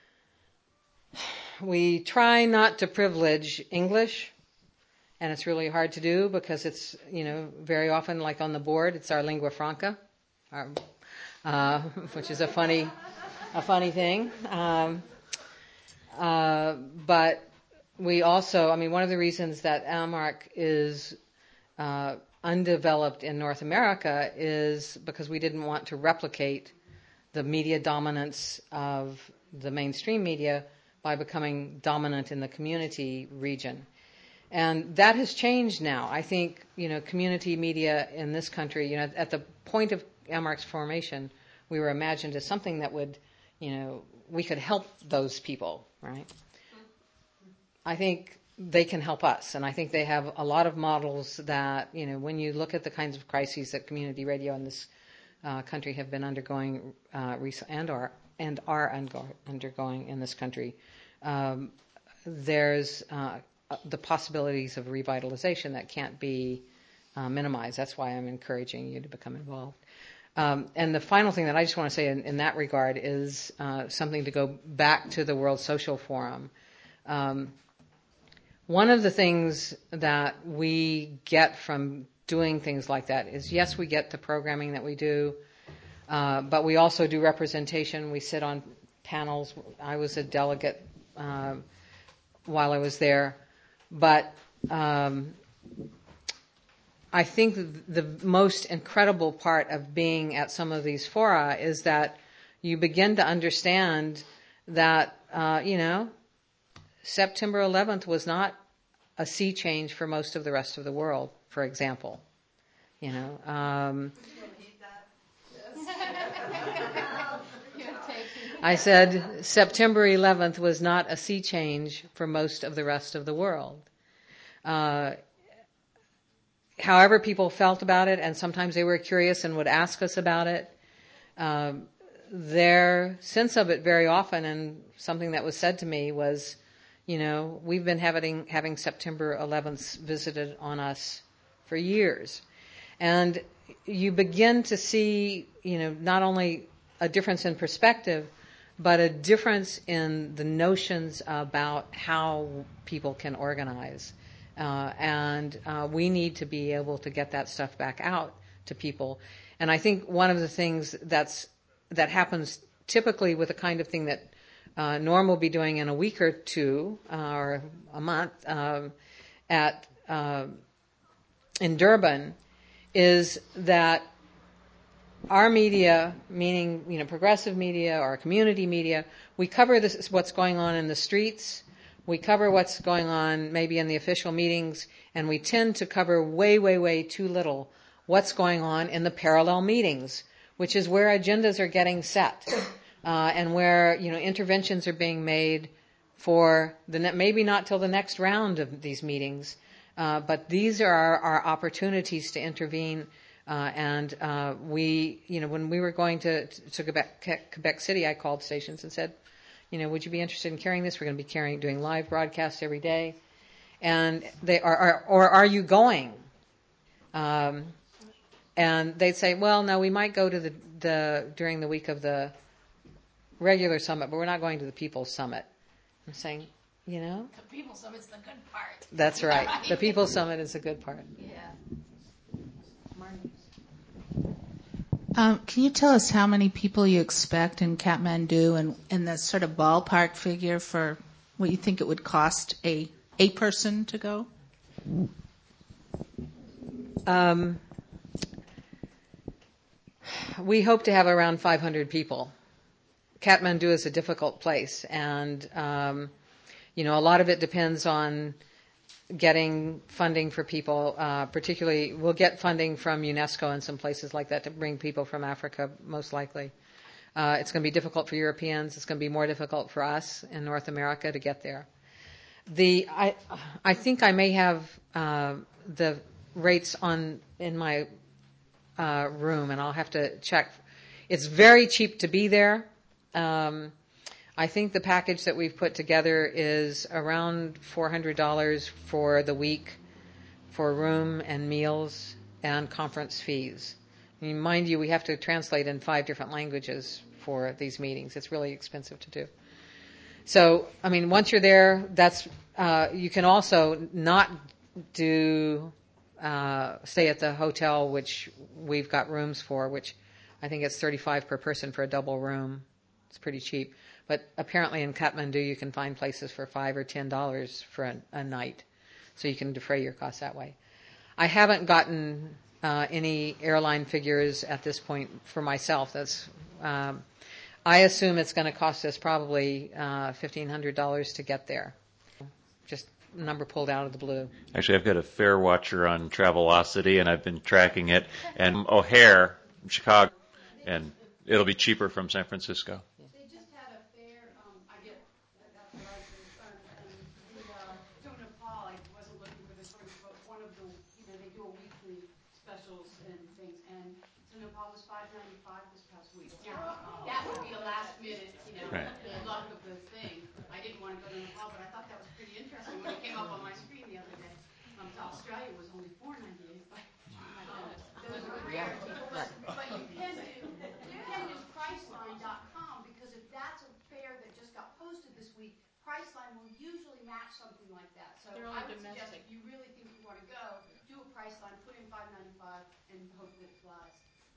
Speaker 1: we try not to privilege English, and it's really hard to do because it's, you know, very often, like on the board, it's our lingua franca, our, uh, which is a funny, a funny thing. Um, uh, but we also, I mean, one of the reasons that AMARC is Uh, undeveloped in North America is because we didn't want to replicate the media dominance of the mainstream media by becoming dominant in the community region. And that has changed now. I think, you know, community media in this country, you know, at the point of AMARC's formation, we were imagined as something that would, you know, we could help those people, right? I think they can help us, and I think they have a lot of models that, you know, when you look at the kinds of crises that community radio in this uh, country have been undergoing uh, and are and are undergoing in this country, um, there's uh, the possibilities of revitalization that can't be uh, minimized. That's why I'm encouraging you to become involved. Um, and the final thing that I just want to say in, in that regard is uh, something to go back to the World Social Forum. Um, one of the things that we get from doing things like that is, yes, we get the programming that we do, uh, but we also do representation. We sit on panels. I was a delegate uh, while I was there. But um, I think the most incredible part of being at some of these fora is that you begin to understand that, uh, you know, September eleventh was not a sea change for most of the rest of the world, for example. You know, um, I said September eleventh was not a sea change for most of the rest of the world. Uh, however people felt about it, and sometimes they were curious and would ask us about it, um, their sense of it very often, and something that was said to me was, you know, we've been having, having September eleventh visited on us for years. And you begin to see, you know, not only a difference in perspective, but a difference in the notions about how people can organize. Uh, and uh, we need to be able to get that stuff back out to people. And I think one of the things that's that happens typically with the kind of thing that uh, Norm will be doing in a week or two uh, or a month um, at uh, in Durban is that our media, meaning, you know, progressive media or community media, we cover this, what's going on in the streets, we cover what's going on maybe in the official meetings, and we tend to cover way, way, way too little what's going on in the parallel meetings, which is where agendas are getting set, uh, and where, you know, interventions are being made for the ne- maybe not till the next round of these meetings, uh, but these are our, our opportunities to intervene. Uh, and uh, we, you know, when we were going to, to Quebec, Quebec City, I called stations and said, you know, would you be interested in carrying this? We're going to be carrying, doing live broadcasts every day. And they are, are or are you going? Um, and they'd say, well, no, we might go to the, the during the week of the regular summit, but we're not going to the People's Summit. I'm saying, you know,
Speaker 3: The People's Summit's the good part.
Speaker 1: That's right. The People's Summit is a good part.
Speaker 3: Yeah.
Speaker 7: Um, can you tell us how many people you expect in Kathmandu, and, and the sort of ballpark figure for what you think it would cost a a person to go?
Speaker 1: Um, we hope to have around five hundred people. Kathmandu is a difficult place, and um, you know, a lot of it depends on getting funding for people, uh, particularly we'll get funding from UNESCO and some places like that to bring people from Africa, most likely. Uh, it's going to be difficult for Europeans. It's going to be more difficult for us in North America to get there. The I I think I may have uh, the rates on in my uh, room, and I'll have to check. It's very cheap to be there. Um, I think the package that we've put together is around four hundred dollars for the week for room and meals and conference fees. I mean, mind you, we have to translate in five different languages for these meetings. It's really expensive to do. So, I mean, once you're there, that's uh, you can also not do uh, stay at the hotel, which we've got rooms for, which I think it's thirty-five per person for a double room. It's pretty cheap. But apparently in Kathmandu you can find places for five or ten dollars for a, a night, so you can defray your costs that way. I haven't gotten uh, any airline figures at this point for myself. That's um, I assume it's going to cost us probably uh, fifteen hundred dollars to get there. Just a number pulled out of the blue.
Speaker 2: Actually, I've got a fare watcher on Travelocity, and I've been tracking it. And O'Hare, from Chicago, and it'll be cheaper from San Francisco.
Speaker 3: That would be a last minute, you know,
Speaker 2: Right.
Speaker 3: luck of the thing. I didn't want to go to Nepal, but I thought that was pretty interesting when it came up on my screen the other day. Um, to Australia was only four ninety-eight, but um, those are rare. But, but you can
Speaker 8: something like that. So
Speaker 3: They're only
Speaker 8: I would
Speaker 3: domestic.
Speaker 8: suggest if you really think you want to go, do a price line, put in five ninety-five, and hope that it flies.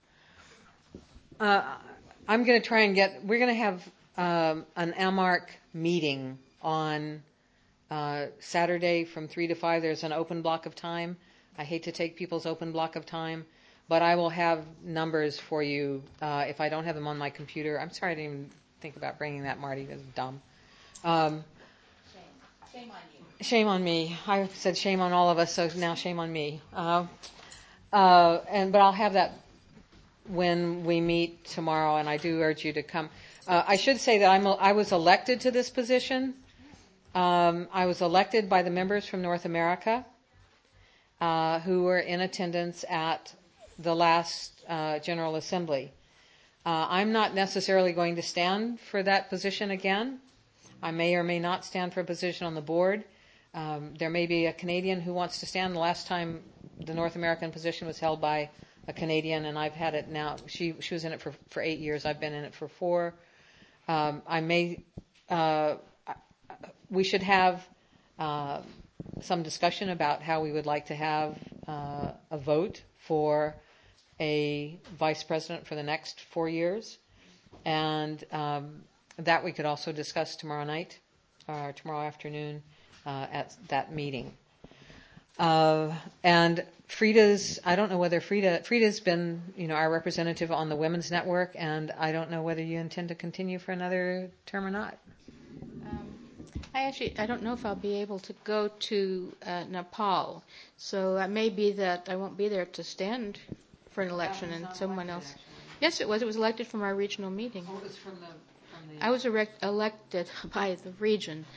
Speaker 1: Uh, I'm going to try and get. We're going to have um, an A M A R C meeting on uh, Saturday from three to five. There's an open block of time. I hate to take people's open block of time, but I will have numbers for you uh, if I don't have them on my computer. I'm sorry I didn't even think about bringing that, Marty. That's dumb. Um,
Speaker 7: Shame. Shame on you.
Speaker 1: Shame on me. I said shame on all of us, so now shame on me. Uh, uh, and but I'll have that when we meet tomorrow, and I do urge you to come. Uh, I should say that I'm a, I was elected to this position. Um, I was elected by the members from North America uh, who were in attendance at the last uh, General Assembly. Uh, I'm not necessarily going to stand for that position again. I may or may not stand for a position on the board. Um, there may be a Canadian who wants to stand. The last time the North American position was held by a Canadian, and I've had it now. She she was in it for, for eight years. I've been in it for four. Um, I may. Uh, we should have uh, some discussion about how we would like to have uh, a vote for a vice president for the next four years, and um, that we could also discuss tomorrow night or tomorrow afternoon uh, at that meeting. Uh, and Frida's, I don't know whether Frida, Frida's been, you know, our representative on the Women's Network, and I don't know whether you intend to continue for another term or not.
Speaker 3: Um, I actually, I don't know if I'll be able to go to uh, Nepal, so it may be that I won't be there to stand for an election, and someone else. Actually. Yes, it was. It was elected from our regional meeting.
Speaker 1: Oh, it was from the. From the
Speaker 3: I was erect, elected by the region,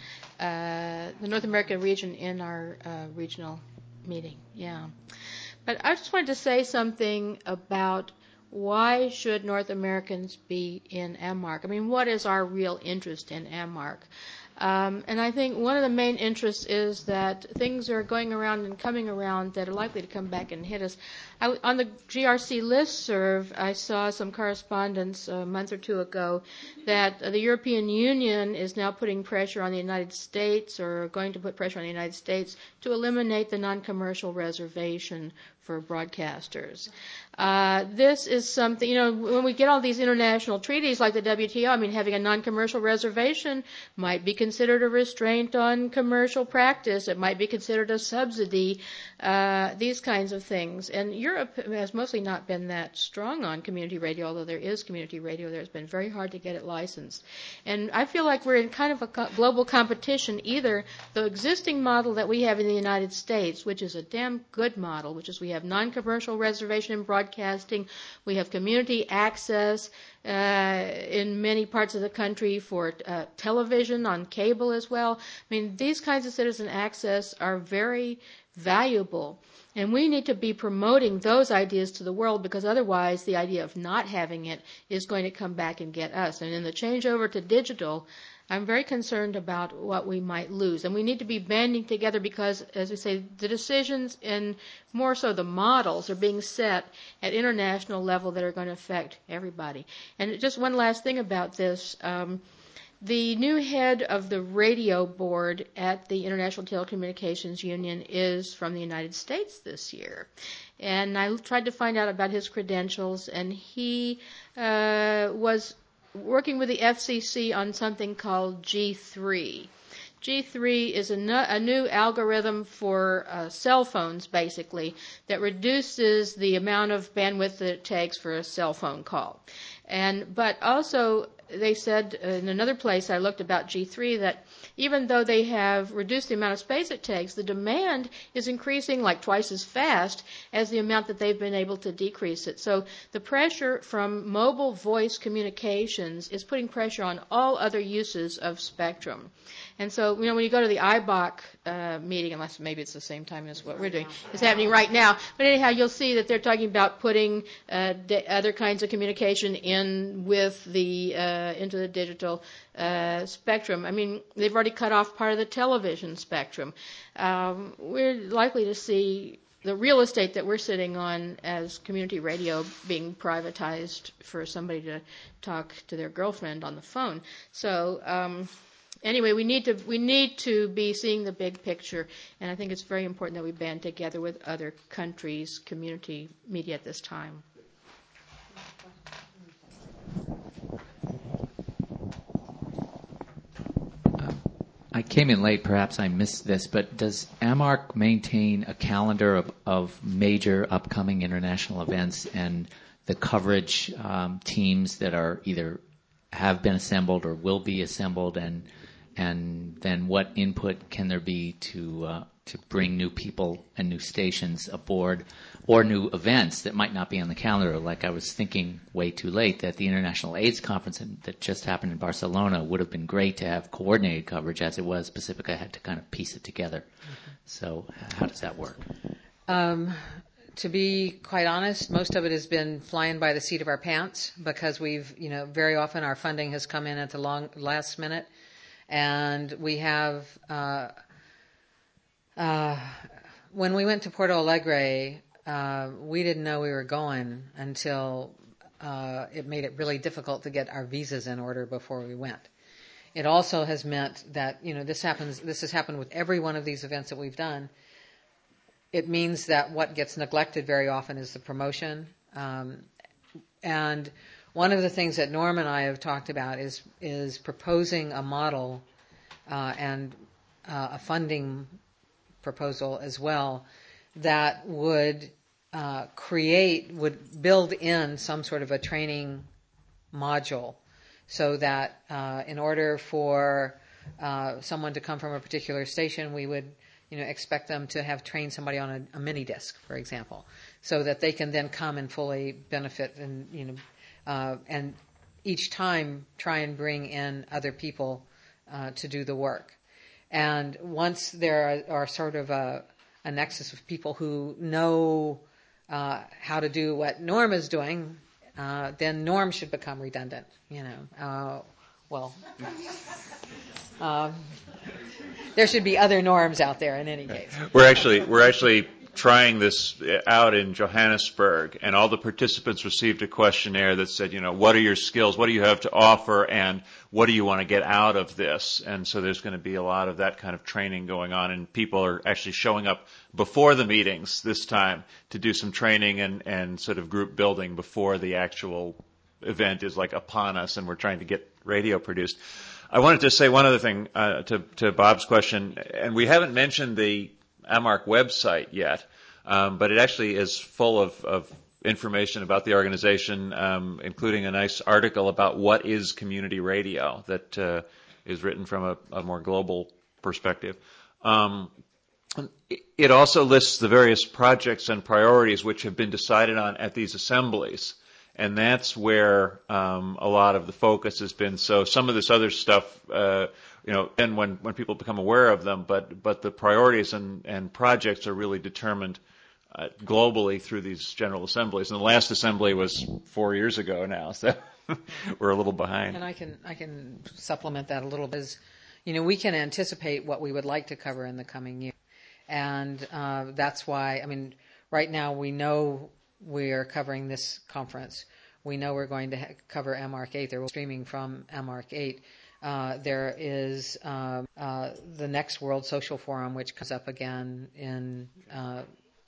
Speaker 3: uh, the North American region, in our uh, regional meeting. Yeah, but I just wanted to say something about why should North Americans be in A M A R C? I mean, what is our real interest in A M A R C? Um, and I think one of the main interests is that things are going around and coming around that are likely to come back and hit us. I, on the G R C listserv, I saw some correspondence a month or two ago that the European Union is now putting pressure on the United States, or going to put pressure on the United States, to eliminate the non-commercial reservation for broadcasters. Uh, this is something, you know, when we get all these international treaties like the W T O, I mean, having a non-commercial reservation might be considered a restraint on commercial practice. It might be considered a subsidy, uh, these kinds of things. And Europe has mostly not been that strong on community radio, although there is community radio there. It's been very hard to get it licensed. And I feel like we're in kind of a co- global competition. Either the existing model that we have in the United States, which is a damn good model, which is we have non-commercial reservation in broadcasting, we have community access uh, in many parts of the country for uh, television, on cable as well. I mean, these kinds of citizen access are very valuable. And we need to be promoting those ideas to the world, because otherwise the idea of not having it is going to come back and get us. And in the changeover to digital, I'm very concerned about what we might lose. And we need to be banding together because, as we say, the decisions and more so the models are being set at international level that are going to affect everybody. And just one last thing about this. Um, The new head of the radio board at the International Telecommunications Union is from the United States this year. And I tried to find out about his credentials, and he uh, was working with the F C C on something called G three. G three is a, no, a new algorithm for uh, cell phones, basically, that reduces the amount of bandwidth that it takes for a cell phone call. And but also, they said in another place I looked about G three that even though they have reduced the amount of space it takes, the demand is increasing like twice as fast as the amount that they've been able to decrease it. So the pressure from mobile voice communications is putting pressure on all other uses of spectrum. And so, you know, when you go to the I B O C uh, meeting, unless maybe it's the same time as what we're doing, it's happening right now. But anyhow, you'll see that they're talking about putting uh, di- other kinds of communication in with the uh, into the digital uh, spectrum. I mean, they've already cut off part of the television spectrum. Um, we're likely to see the real estate that we're sitting on as community radio being privatized for somebody to talk to their girlfriend on the phone. So. Um, anyway, we need to we need to be seeing the big picture, and I think it's very important that we band together with other countries' community media at this time.
Speaker 9: I came in late, perhaps I missed this, but does A M A R C maintain a calendar of, of major upcoming international events and the coverage um, teams that are either have been assembled or will be assembled, and and then what input can there be to uh, to bring new people and new stations aboard, or new events that might not be on the calendar? Like I was thinking way too late that the International AIDS Conference in, that just happened in Barcelona would have been great to have coordinated coverage. As it was, Pacifica had to kind of piece it together. Mm-hmm. So how does that work? Um,
Speaker 1: To be quite honest, most of it has been flying by the seat of our pants because we've, you know, very often our funding has come in at the long last minute, and we have. Uh, uh, when we went to Porto Alegre, uh, we didn't know we were going until uh, it made it really difficult to get our visas in order before we went. It also has meant that, you know, this happens. This has happened with every one of these events that we've done. It means that what gets neglected very often is the promotion. Um, and one of the things that Norm and I have talked about is is proposing a model uh, and uh, a funding proposal as well that would uh, create, would build in some sort of a training module so that uh, in order for uh, someone to come from a particular station, we would you know, expect them to have trained somebody on a, a mini disc, for example, so that they can then come and fully benefit and, you know, uh, and each time try and bring in other people uh, to do the work. And once there are, are sort of a, a nexus of people who know uh, how to do what Norm is doing, uh, then Norm should become redundant, you know. Uh, well... Um, there should be other norms out there in any case.
Speaker 2: We're actually we're actually trying this out in Johannesburg, and all the participants received a questionnaire that said, you know, what are your skills? What do you have to offer? And what do you want to get out of this? And so there's going to be a lot of that kind of training going on, and people are actually showing up before the meetings this time to do some training and, and sort of group building before the actual event is like upon us, and we're trying to get radio produced. I wanted to say one other thing uh, to, to Bob's question, and we haven't mentioned the A M A R C website yet, um, but it actually is full of, of information about the organization, um, including a nice article about what is community radio that uh, is written from a, a more global perspective. Um, it also lists the various projects and priorities which have been decided on at these assemblies. And that's where um, a lot of the focus has been. So some of this other stuff, uh, you know, and when, when people become aware of them, but but the priorities and, and projects are really determined uh, globally through these general assemblies. And the last assembly was four years ago now, so we're a little behind.
Speaker 1: And I can I can supplement that a little bit. You know, we can anticipate what we would like to cover in the coming year, and uh, that's why. I mean, right now we know we are covering this conference. We know we're going to ha- cover A M A R C eight. There will be streaming from A M A R C eight. Uh, there is um, uh, the next World Social Forum, which comes up again in uh,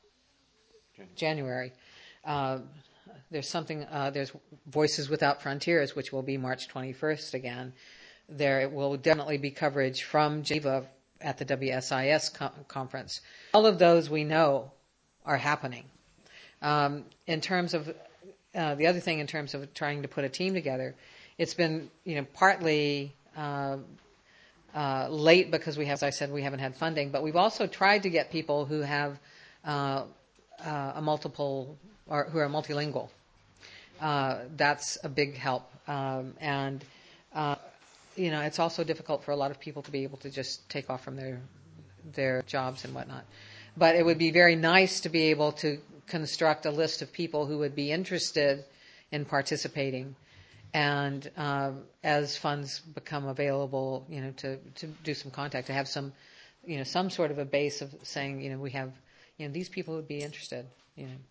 Speaker 1: January. Uh, there's something. Uh, there's Voices Without Frontiers, which will be March twenty-first again. There will definitely be coverage from Geneva at the W S I S co- conference. All of those we know are happening. Um, in terms of uh, the other thing, in terms of trying to put a team together, it's been you know partly uh, uh, late because we have, as I said, we haven't had funding, but we've also tried to get people who have uh, uh, a multiple or who are multilingual. Uh, that's a big help, um, and uh, you know it's also difficult for a lot of people to be able to just take off from their their jobs and whatnot. But it would be very nice to be able to construct a list of people who would be interested in participating, and uh, as funds become available, you know, to, to do some contact, to have some, you know, some sort of a base of saying, you know, we have, you know, these people would be interested, you know.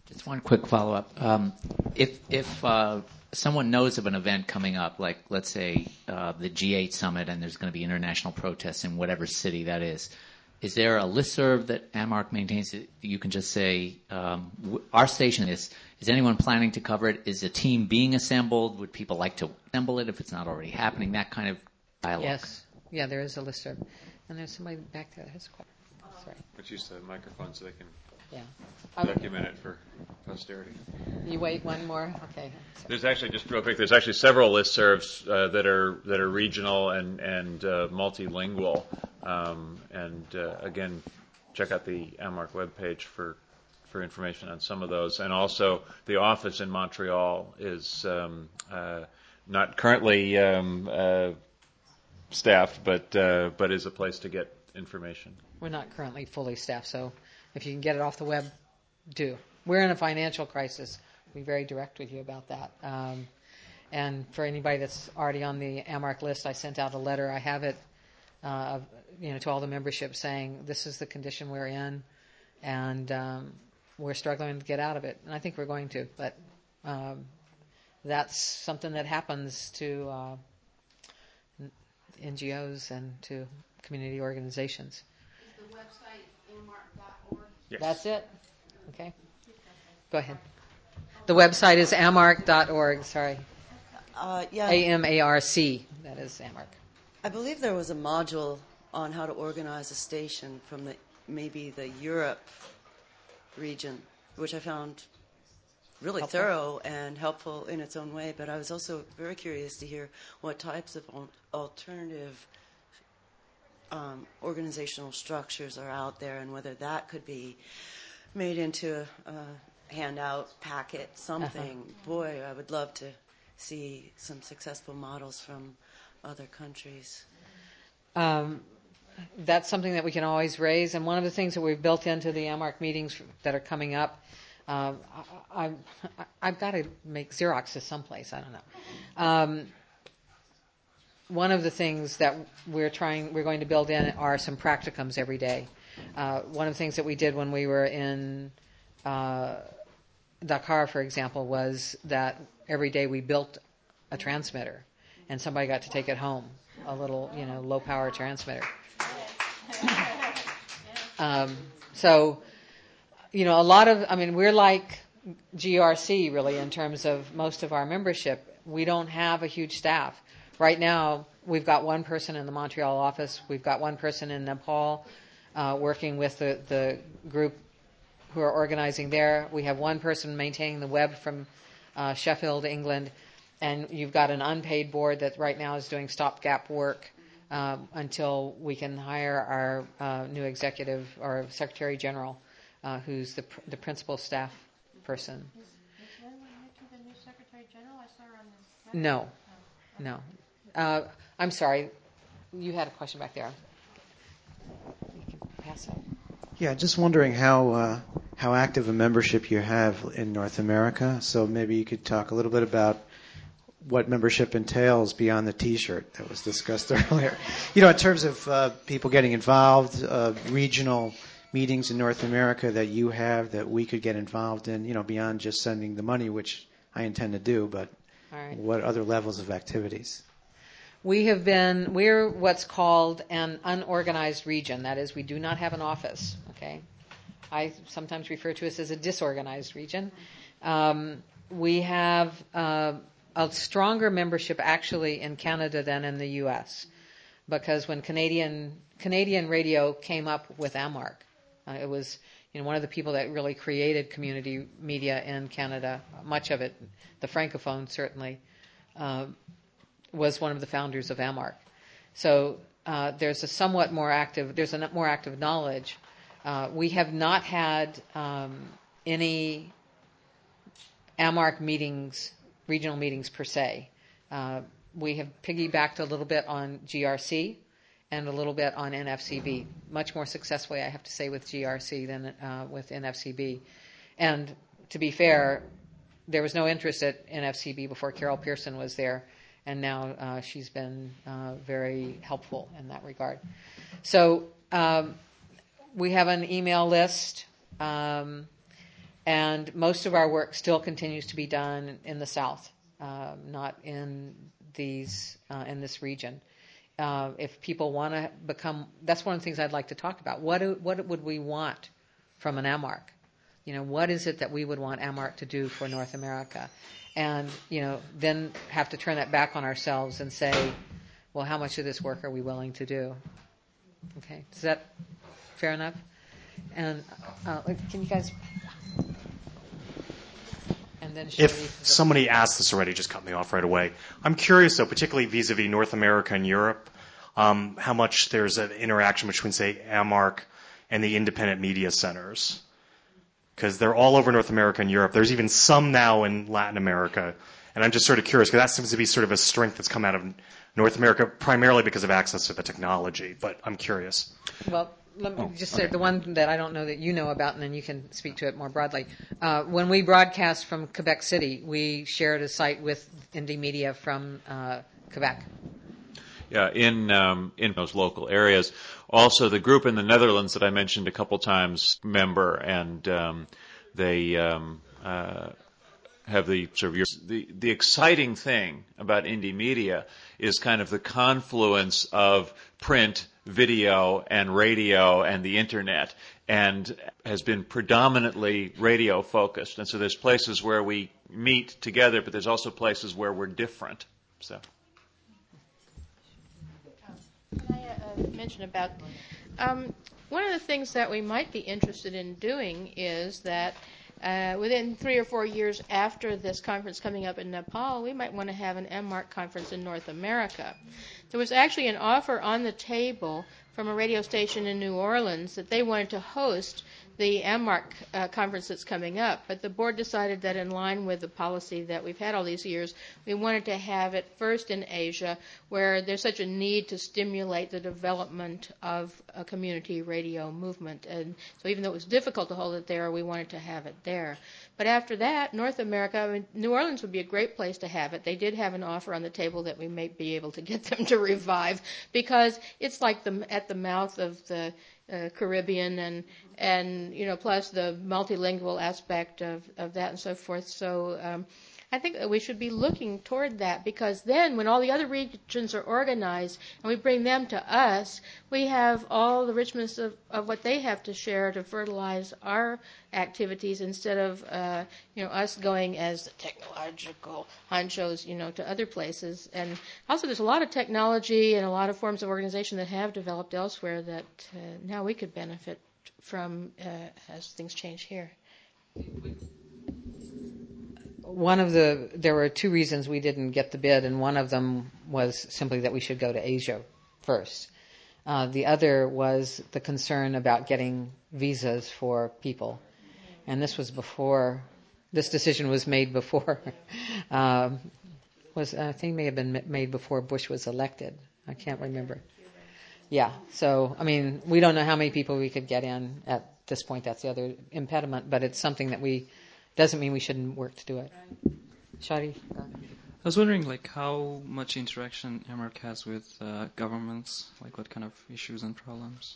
Speaker 9: Just one quick follow-up. Um, if if uh, someone knows of an event coming up, like let's say uh, the G eight summit, and there's going to be international protests in whatever city that is, is there a listserv that AMARC maintains that you can just say, um, w- our station is, is anyone planning to cover it? Is a team being assembled? Would people like to assemble it if it's not already happening? That kind of dialogue.
Speaker 1: Yes. Yeah, there is a listserv. And there's somebody back there that has a question. Sorry.
Speaker 2: Let's use the microphone so they can
Speaker 1: Yeah.
Speaker 2: document it for posterity.
Speaker 1: You wait one more? Okay. Sorry.
Speaker 2: There's actually, just real quick, there's actually several listservs uh, that are that are regional and, and uh, multilingual. Um, and uh, again, check out the AMARC webpage for for information on some of those. And also, the office in Montreal is um, uh, not currently um, uh, staffed, but uh, but is a place to get information.
Speaker 1: We're not currently fully staffed, so if you can get it off the web, do. We're in a financial crisis. We'll be very direct with you about that. Um, and for anybody that's already on the AMARC list, I sent out a letter. I have it, uh, you know, to all the membership saying this is the condition we're in, and um, we're struggling to get out of it. And I think we're going to, but um, that's something that happens to uh, N G Os and to community organizations.
Speaker 8: Is the website amarc dot org?
Speaker 2: Yes.
Speaker 1: That's it? Okay. Go ahead. The website is amarc dot org. Sorry.
Speaker 10: Uh, yeah,
Speaker 1: A M A R C. That is AMARC.
Speaker 10: I believe there was a module on how to organize a station from the maybe the Europe region, which I found really
Speaker 1: Helpful.
Speaker 10: thorough and helpful in its own way. But I was also very curious to hear what types of al- alternative um, organizational structures are out there, and whether that could be made into a, a handout packet, something.
Speaker 1: Uh-huh.
Speaker 10: Boy, I would love to see some successful models from other countries.
Speaker 1: Um, that's something that we can always raise. And one of the things that we've built into the AMARC meetings that are coming up, um, I, I, I've got to make Xeroxes someplace. I don't know. Um, one of the things that we're trying, we're going to build in are some practicums every day. Uh, one of the things that we did when we were in uh, Dakar, for example, was that every day we built a transmitter, and somebody got to take it home, a little, you know, low-power transmitter. um, so, you know, a lot of, I mean, we're like G R C, really, in terms of most of our membership. We don't have a huge staff. Right now, we've got one person in the Montreal office. We've got one person in Nepal uh, working with the, the group who are organizing there. We have one person maintaining the web from uh, Sheffield, England. And you've got an unpaid board that right now is doing stopgap work um, until we can hire our uh, new executive or secretary general, uh, who's the pr- the principal staff person.
Speaker 3: Is Lynn Mitchell the new secretary general? I saw her on the.
Speaker 1: No, no. Uh, I'm sorry. You had a question back there. You can pass it.
Speaker 11: Yeah, just wondering how uh, how active a membership you have in North America. So maybe you could talk a little bit about what membership entails beyond the T-shirt that was discussed earlier. You know, in terms of uh, people getting involved, uh, regional meetings in North America that you have that we could get involved in, you know, beyond just sending the money, which I intend to do, but
Speaker 1: All right.
Speaker 11: what other levels of activities?
Speaker 1: We have been, we're what's called an unorganized region. That is, we do not have an office, okay? I sometimes refer to us as a disorganized region. Um, we have uh, a stronger membership actually in Canada than in the U S because when Canadian Canadian radio came up with AMARC, uh, it was you know one of the people that really created community media in Canada. Much of it, the Francophone certainly, uh, was one of the founders of AMARC. So uh, there's a somewhat more active, there's a more active knowledge. Uh, we have not had um, any AMARC meetings, regional meetings per se. Uh, we have piggybacked a little bit on G R C and a little bit on N F C B. Much more successfully, I have to say, with G R C than uh, with N F C B. And to be fair, there was no interest at N F C B before Carol Pearson was there. And now uh, she's been uh, very helpful in that regard. So um, we have an email list, um, And most of our work still continues to be done in the South, uh, not in these uh, in this region. Uh, if people want to become, that's one of the things I'd like to talk about. What do, what would we want from an A M A R C? You know, what is it that we would want A M A R C to do for North America? And, you know, then have to turn that back on ourselves and say, well, how much of this work are we willing to do? Okay, is that fair enough? And uh, can you guys... And then
Speaker 12: if somebody asked this already, just cut me off right away. I'm curious, though, particularly vis-a-vis North America and Europe, um, how much there's an interaction between, say, A M A R C and the independent media centers. Because they're all over North America and Europe. There's even some now in Latin America. And I'm just sort of curious, because that seems to be sort of a strength that's come out of North America, primarily because of access to the technology. But I'm curious.
Speaker 1: Well, let me
Speaker 12: Oh,
Speaker 1: just
Speaker 12: okay.
Speaker 1: say the one that I don't know that you know about, and then you can speak to it more broadly. Uh, when we broadcast from Quebec City, we shared a site with Indie Media from uh, Quebec.
Speaker 2: Yeah, in um, in those local areas. Also, the group in the Netherlands that I mentioned a couple times, member, and um, they um, uh, have the sort of the the exciting thing about Indie Media is kind of the confluence of print, video, and radio, and the internet, and has been predominantly radio focused. And so there's places where we meet together, but there's also places where we're different. So.
Speaker 3: Can I uh, mention about um, one of the things that we might be interested in doing is that uh, within three or four years after this conference coming up in Nepal, we might want to have an A M A R C conference in North America. There was actually an offer on the table from a radio station in New Orleans that they wanted to host the A M A R C uh, conference that's coming up, but the board decided that in line with the policy that we've had all these years, we wanted to have it first in Asia, where there's such a need to stimulate the development of a community radio movement. And so even though it was difficult to hold it there, we wanted to have it there. But after that, North America, I mean, New Orleans would be a great place to have it. They did have an offer on the table that we may be able to get them to revive, because it's like the, at the mouth of the Uh, Caribbean, and and you know, plus the multilingual aspect of, of that and so forth. So um, I think that we should be looking toward that, because then when all the other regions are organized and we bring them to us, we have all the richness of, of what they have to share to fertilize our activities, instead of uh, you know, us going as the technological honchos, you know, to other places. And also there's a lot of technology and a lot of forms of organization that have developed elsewhere that uh, now we could benefit from uh, as things change here.
Speaker 1: One of the, there were two reasons we didn't get the bid, and one of them was simply that we should go to Asia first. Uh, the other was the concern about getting visas for people. And this was before, this decision was made before, um, was, I think may have been made before Bush was elected. I can't remember. Yeah, so, I mean, we don't know how many people we could get in at this point. That's the other impediment, but it's something that we, doesn't mean we shouldn't work to do it. Shadi?
Speaker 13: I was wondering, like, how much interaction A M A R C has with uh, governments, like what kind of issues and problems?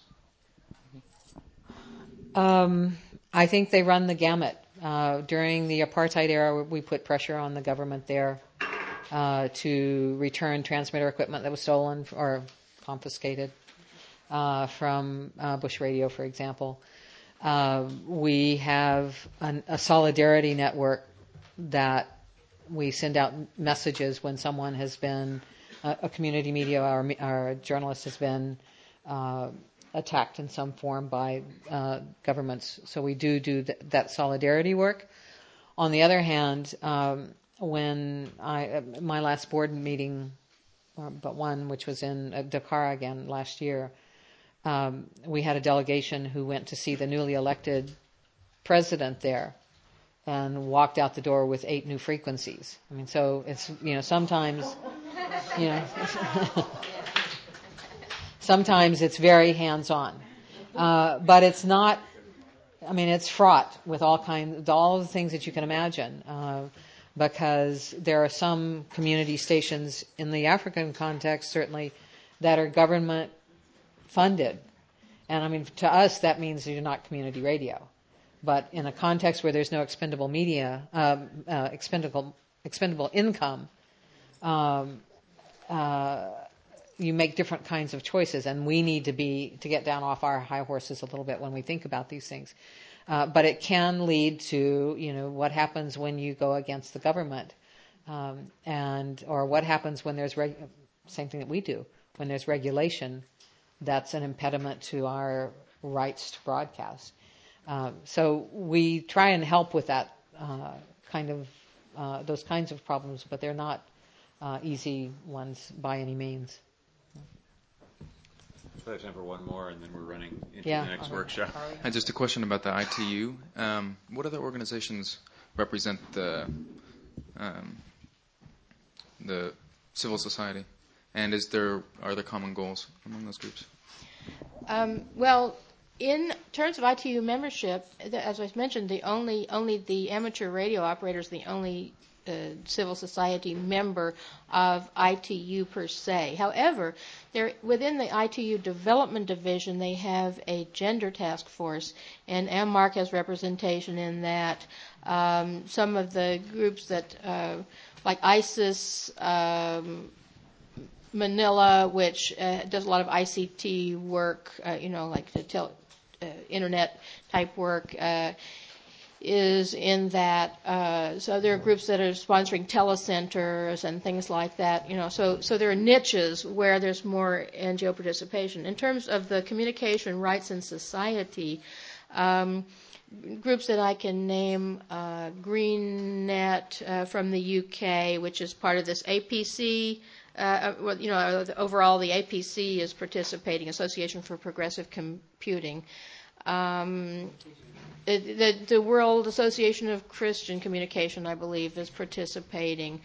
Speaker 1: Um, I think they run the gamut. Uh, during the apartheid era, we put pressure on the government there uh, to return transmitter equipment that was stolen or confiscated uh, from uh, Bush Radio, for example. Uh, we have an, a solidarity network that we send out messages when someone has been, uh, a community media or, or a journalist has been uh, attacked in some form by uh, governments. So we do do th- that solidarity work. On the other hand, um, when I, uh, my last board meeting, uh, but one which was in uh, Dakar again last year, um, we had a delegation who went to see the newly elected president there and walked out the door with eight new frequencies. I mean, so it's, you know, sometimes, you know, sometimes it's very hands-on. Uh, but it's not, I mean, it's fraught with all kinds, all the things that you can imagine, uh, because there are some community stations in the African context, certainly, that are government funded. And I mean, to us, that means you're not community radio. But in a context where there's no expendable media, um, uh, expendable expendable income, um, uh, you make different kinds of choices, and we need to be to get down off our high horses a little bit when we think about these things. Uh, but it can lead to, you know, what happens when you go against the government, um, and or what happens when there's reg- same thing that we do when there's regulation that's an impediment to our rights to broadcast. Um, so we try and help with that uh, kind of uh, those kinds of problems, but they're not uh, easy ones by any means.
Speaker 2: I have time for one more, and then we're running into
Speaker 1: yeah,
Speaker 2: the next
Speaker 1: okay.
Speaker 2: workshop.
Speaker 14: And just a question about the I T U. Um, what other organizations represent the um, the civil society, and is there are there common goals among those groups?
Speaker 3: Um, well, in terms of I T U membership, as I mentioned, the only only the amateur radio operators, the only uh, civil society member of I T U per se. However, there within the I T U development division, they have a gender task force, and A M M A R C has representation in that. Um, some of the groups that, uh, like ISIS, um, Manila, which uh, does a lot of I C T work, uh, you know, like the tel- uh, internet type work, uh, is in that. Uh, so there are groups that are sponsoring telecenters and things like that, you know. So, so there are niches where there's more N G O participation. In terms of the communication rights in society, um, groups that I can name, uh, GreenNet uh, from the U K, which is part of this A P C. Uh, well, you know, overall the A P C is participating, Association for Progressive Computing. Um, the, the World Association of Christian Communication, I believe, is participating.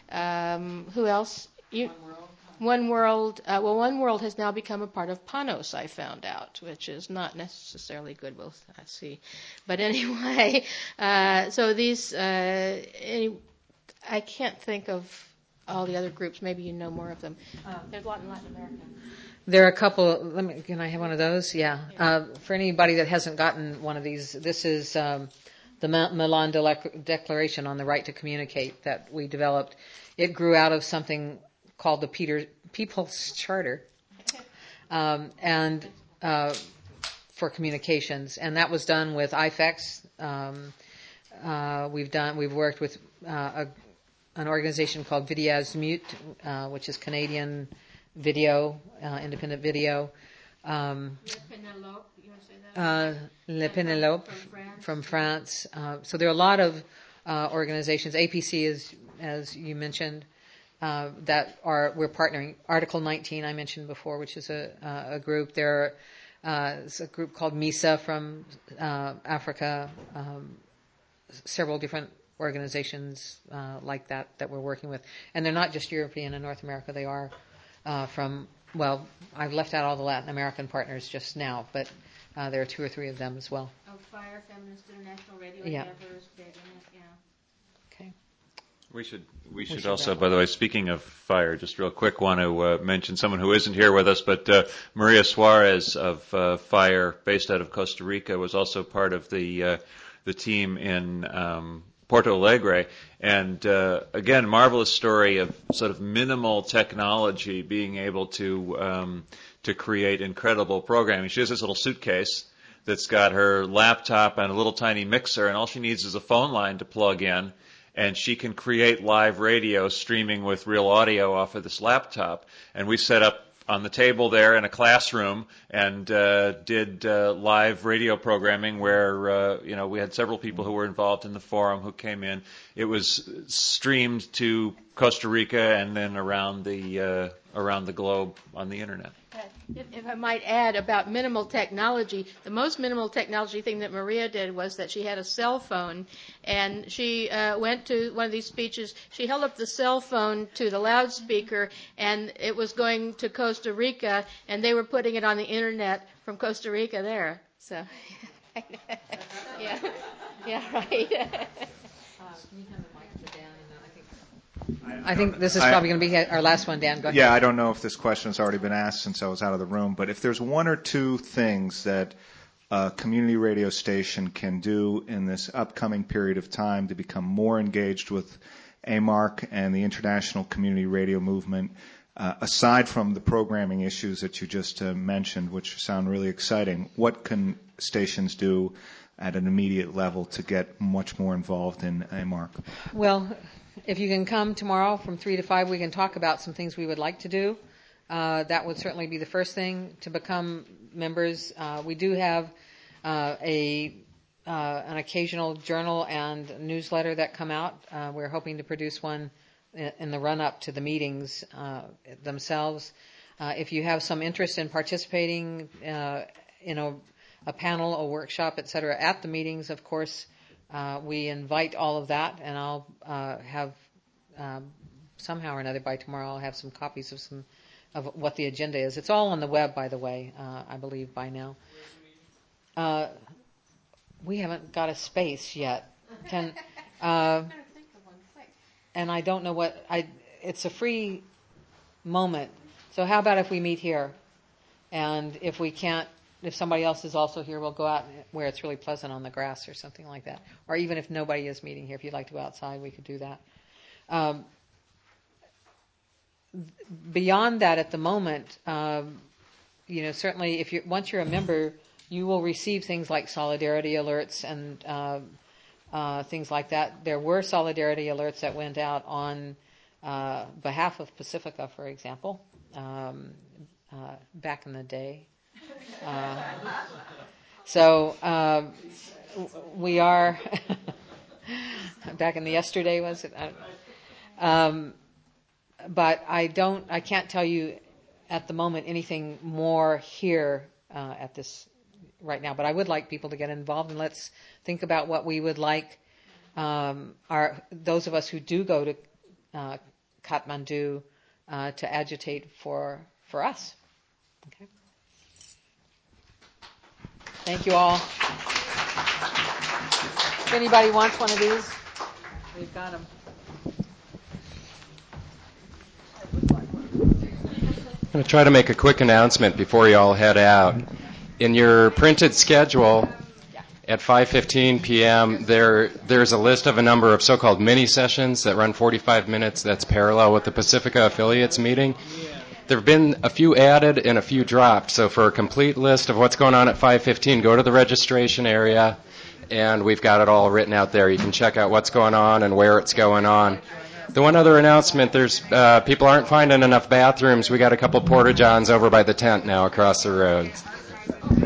Speaker 3: Um, who else? You, One World. One World. Uh, well, One World has now become a part of Panos, I found out, which is not necessarily good. We'll see. But anyway, uh, so these, uh, any, I can't think of all the other groups. Maybe you know more of them. Uh, there's a lot in Latin America.
Speaker 1: There are a couple. Let me. Can I have one of those? Yeah. Uh, for anybody that hasn't gotten one of these, this is um, the Milan Declaration on the Right to Communicate that we developed. It grew out of something called the Peter, People's Charter, um, and uh, for communications, and that was done with I F E X. Um, uh, we've done. We've worked with uh, a, an organization called Videazmut, uh, which is Canadian video, uh, independent video. Um,
Speaker 3: Le Penelope, you want to say that?
Speaker 1: Uh, Le Penelope
Speaker 3: from France.
Speaker 1: From France. Uh, so there are a lot of uh, organizations. A P C is, as you mentioned, uh, that are we're partnering. Article nineteen I mentioned before, which is a uh, a group. There uh, is a group called MISA from uh, Africa. Um, several different organizations uh, like that that we're working with, and they're not just European and North America. They are uh, from well, I've left out all the Latin American partners just now, but uh, there are two or three of them as well.
Speaker 3: Oh, FIRE, Feminist International Radio
Speaker 1: Yeah.
Speaker 3: Endeavors, big in it, yeah.
Speaker 1: Okay.
Speaker 2: We should we should,
Speaker 1: should
Speaker 2: also,
Speaker 1: wrap
Speaker 2: by the way, speaking of fire, just real quick, want to uh, mention someone who isn't here with us, but uh, Maria Suarez of uh, Fire, based out of Costa Rica, was also part of the uh, the team in um, Porto Alegre, and uh, again, marvelous story of sort of minimal technology being able to um, to create incredible programming. She has this little suitcase that's got her laptop and a little tiny mixer, and all she needs is a phone line to plug in, and she can create live radio streaming with real audio off of this laptop. And we set up on the table there in a classroom and uh, did uh, live radio programming where uh, you know we had several people who were involved in the forum who came in. It was streamed to Costa Rica and then around the uh, around the globe on the internet.
Speaker 3: If, if I might add about minimal technology, the most minimal technology thing that Maria did was that she had a cell phone, and she uh, went to one of these speeches. She held up the cell phone to the loudspeaker, and it was going to Costa Rica, and they were putting it on the internet from Costa Rica there. So, yeah, yeah, right.
Speaker 1: I think this is probably going to be our last one, Dan. Go ahead.
Speaker 15: Yeah, I don't know if this question has already been asked since I was out of the room, but if there's one or two things that a community radio station can do in this upcoming period of time to become more engaged with A M A R C and the international community radio movement, uh, aside from the programming issues that you just uh, mentioned, which sound really exciting? What can stations do at an immediate level to get much more involved in A M A R C?
Speaker 1: Well, if you can come tomorrow from three to five, we can talk about some things we would like to do. Uh, that would certainly be the first thing, to become members. Uh, we do have uh, a uh, an occasional journal and newsletter that come out. Uh, we're hoping to produce one in, in the run-up to the meetings uh, themselves. Uh, if you have some interest in participating uh, in a, a panel, a workshop, et cetera, at the meetings, of course, uh, we invite all of that, and I'll uh, have um, somehow or another by tomorrow I'll have some copies of some of what the agenda is. It's all on the web, by the way, uh, I believe by now. Uh, we haven't got a space yet. Can, uh, and I don't know what, I. It's a free moment. So how about if we meet here? And if we can't, if somebody else is also here, we'll go out where it's really pleasant on the grass or something like that. Or even if nobody is meeting here, if you'd like to go outside, we could do that. Um, Beyond that, at the moment, um, you know, certainly if you once you're a member, you will receive things like solidarity alerts and uh, uh, things like that. There were solidarity alerts that went out on uh, behalf of Pacifica, for example, um, uh, back in the day. Uh, so uh, we are back in the yesterday, was it? I don't know. Um, But I don't, I can't tell you at the moment anything more here uh, at this right now. But I would like people to get involved, and let's think about what we would like um, our those of us who do go to uh, Kathmandu uh, to agitate for for us. Okay. Thank you all. If anybody wants one of these, we've got them.
Speaker 16: I'm going to try to make a quick announcement before you all head out. In your printed schedule at five fifteen p.m., there there's a list of a number of so-called mini sessions that run forty-five minutes that's parallel with the Pacifica Affiliates meeting. There have been a few added and a few dropped. So for a complete list of what's going on at five fifteen, go to the registration area, and we've got it all written out there. You can check out what's going on and where it's going on. The one other announcement, there's uh, people aren't finding enough bathrooms. We got a couple porta-johns over by the tent now across the road.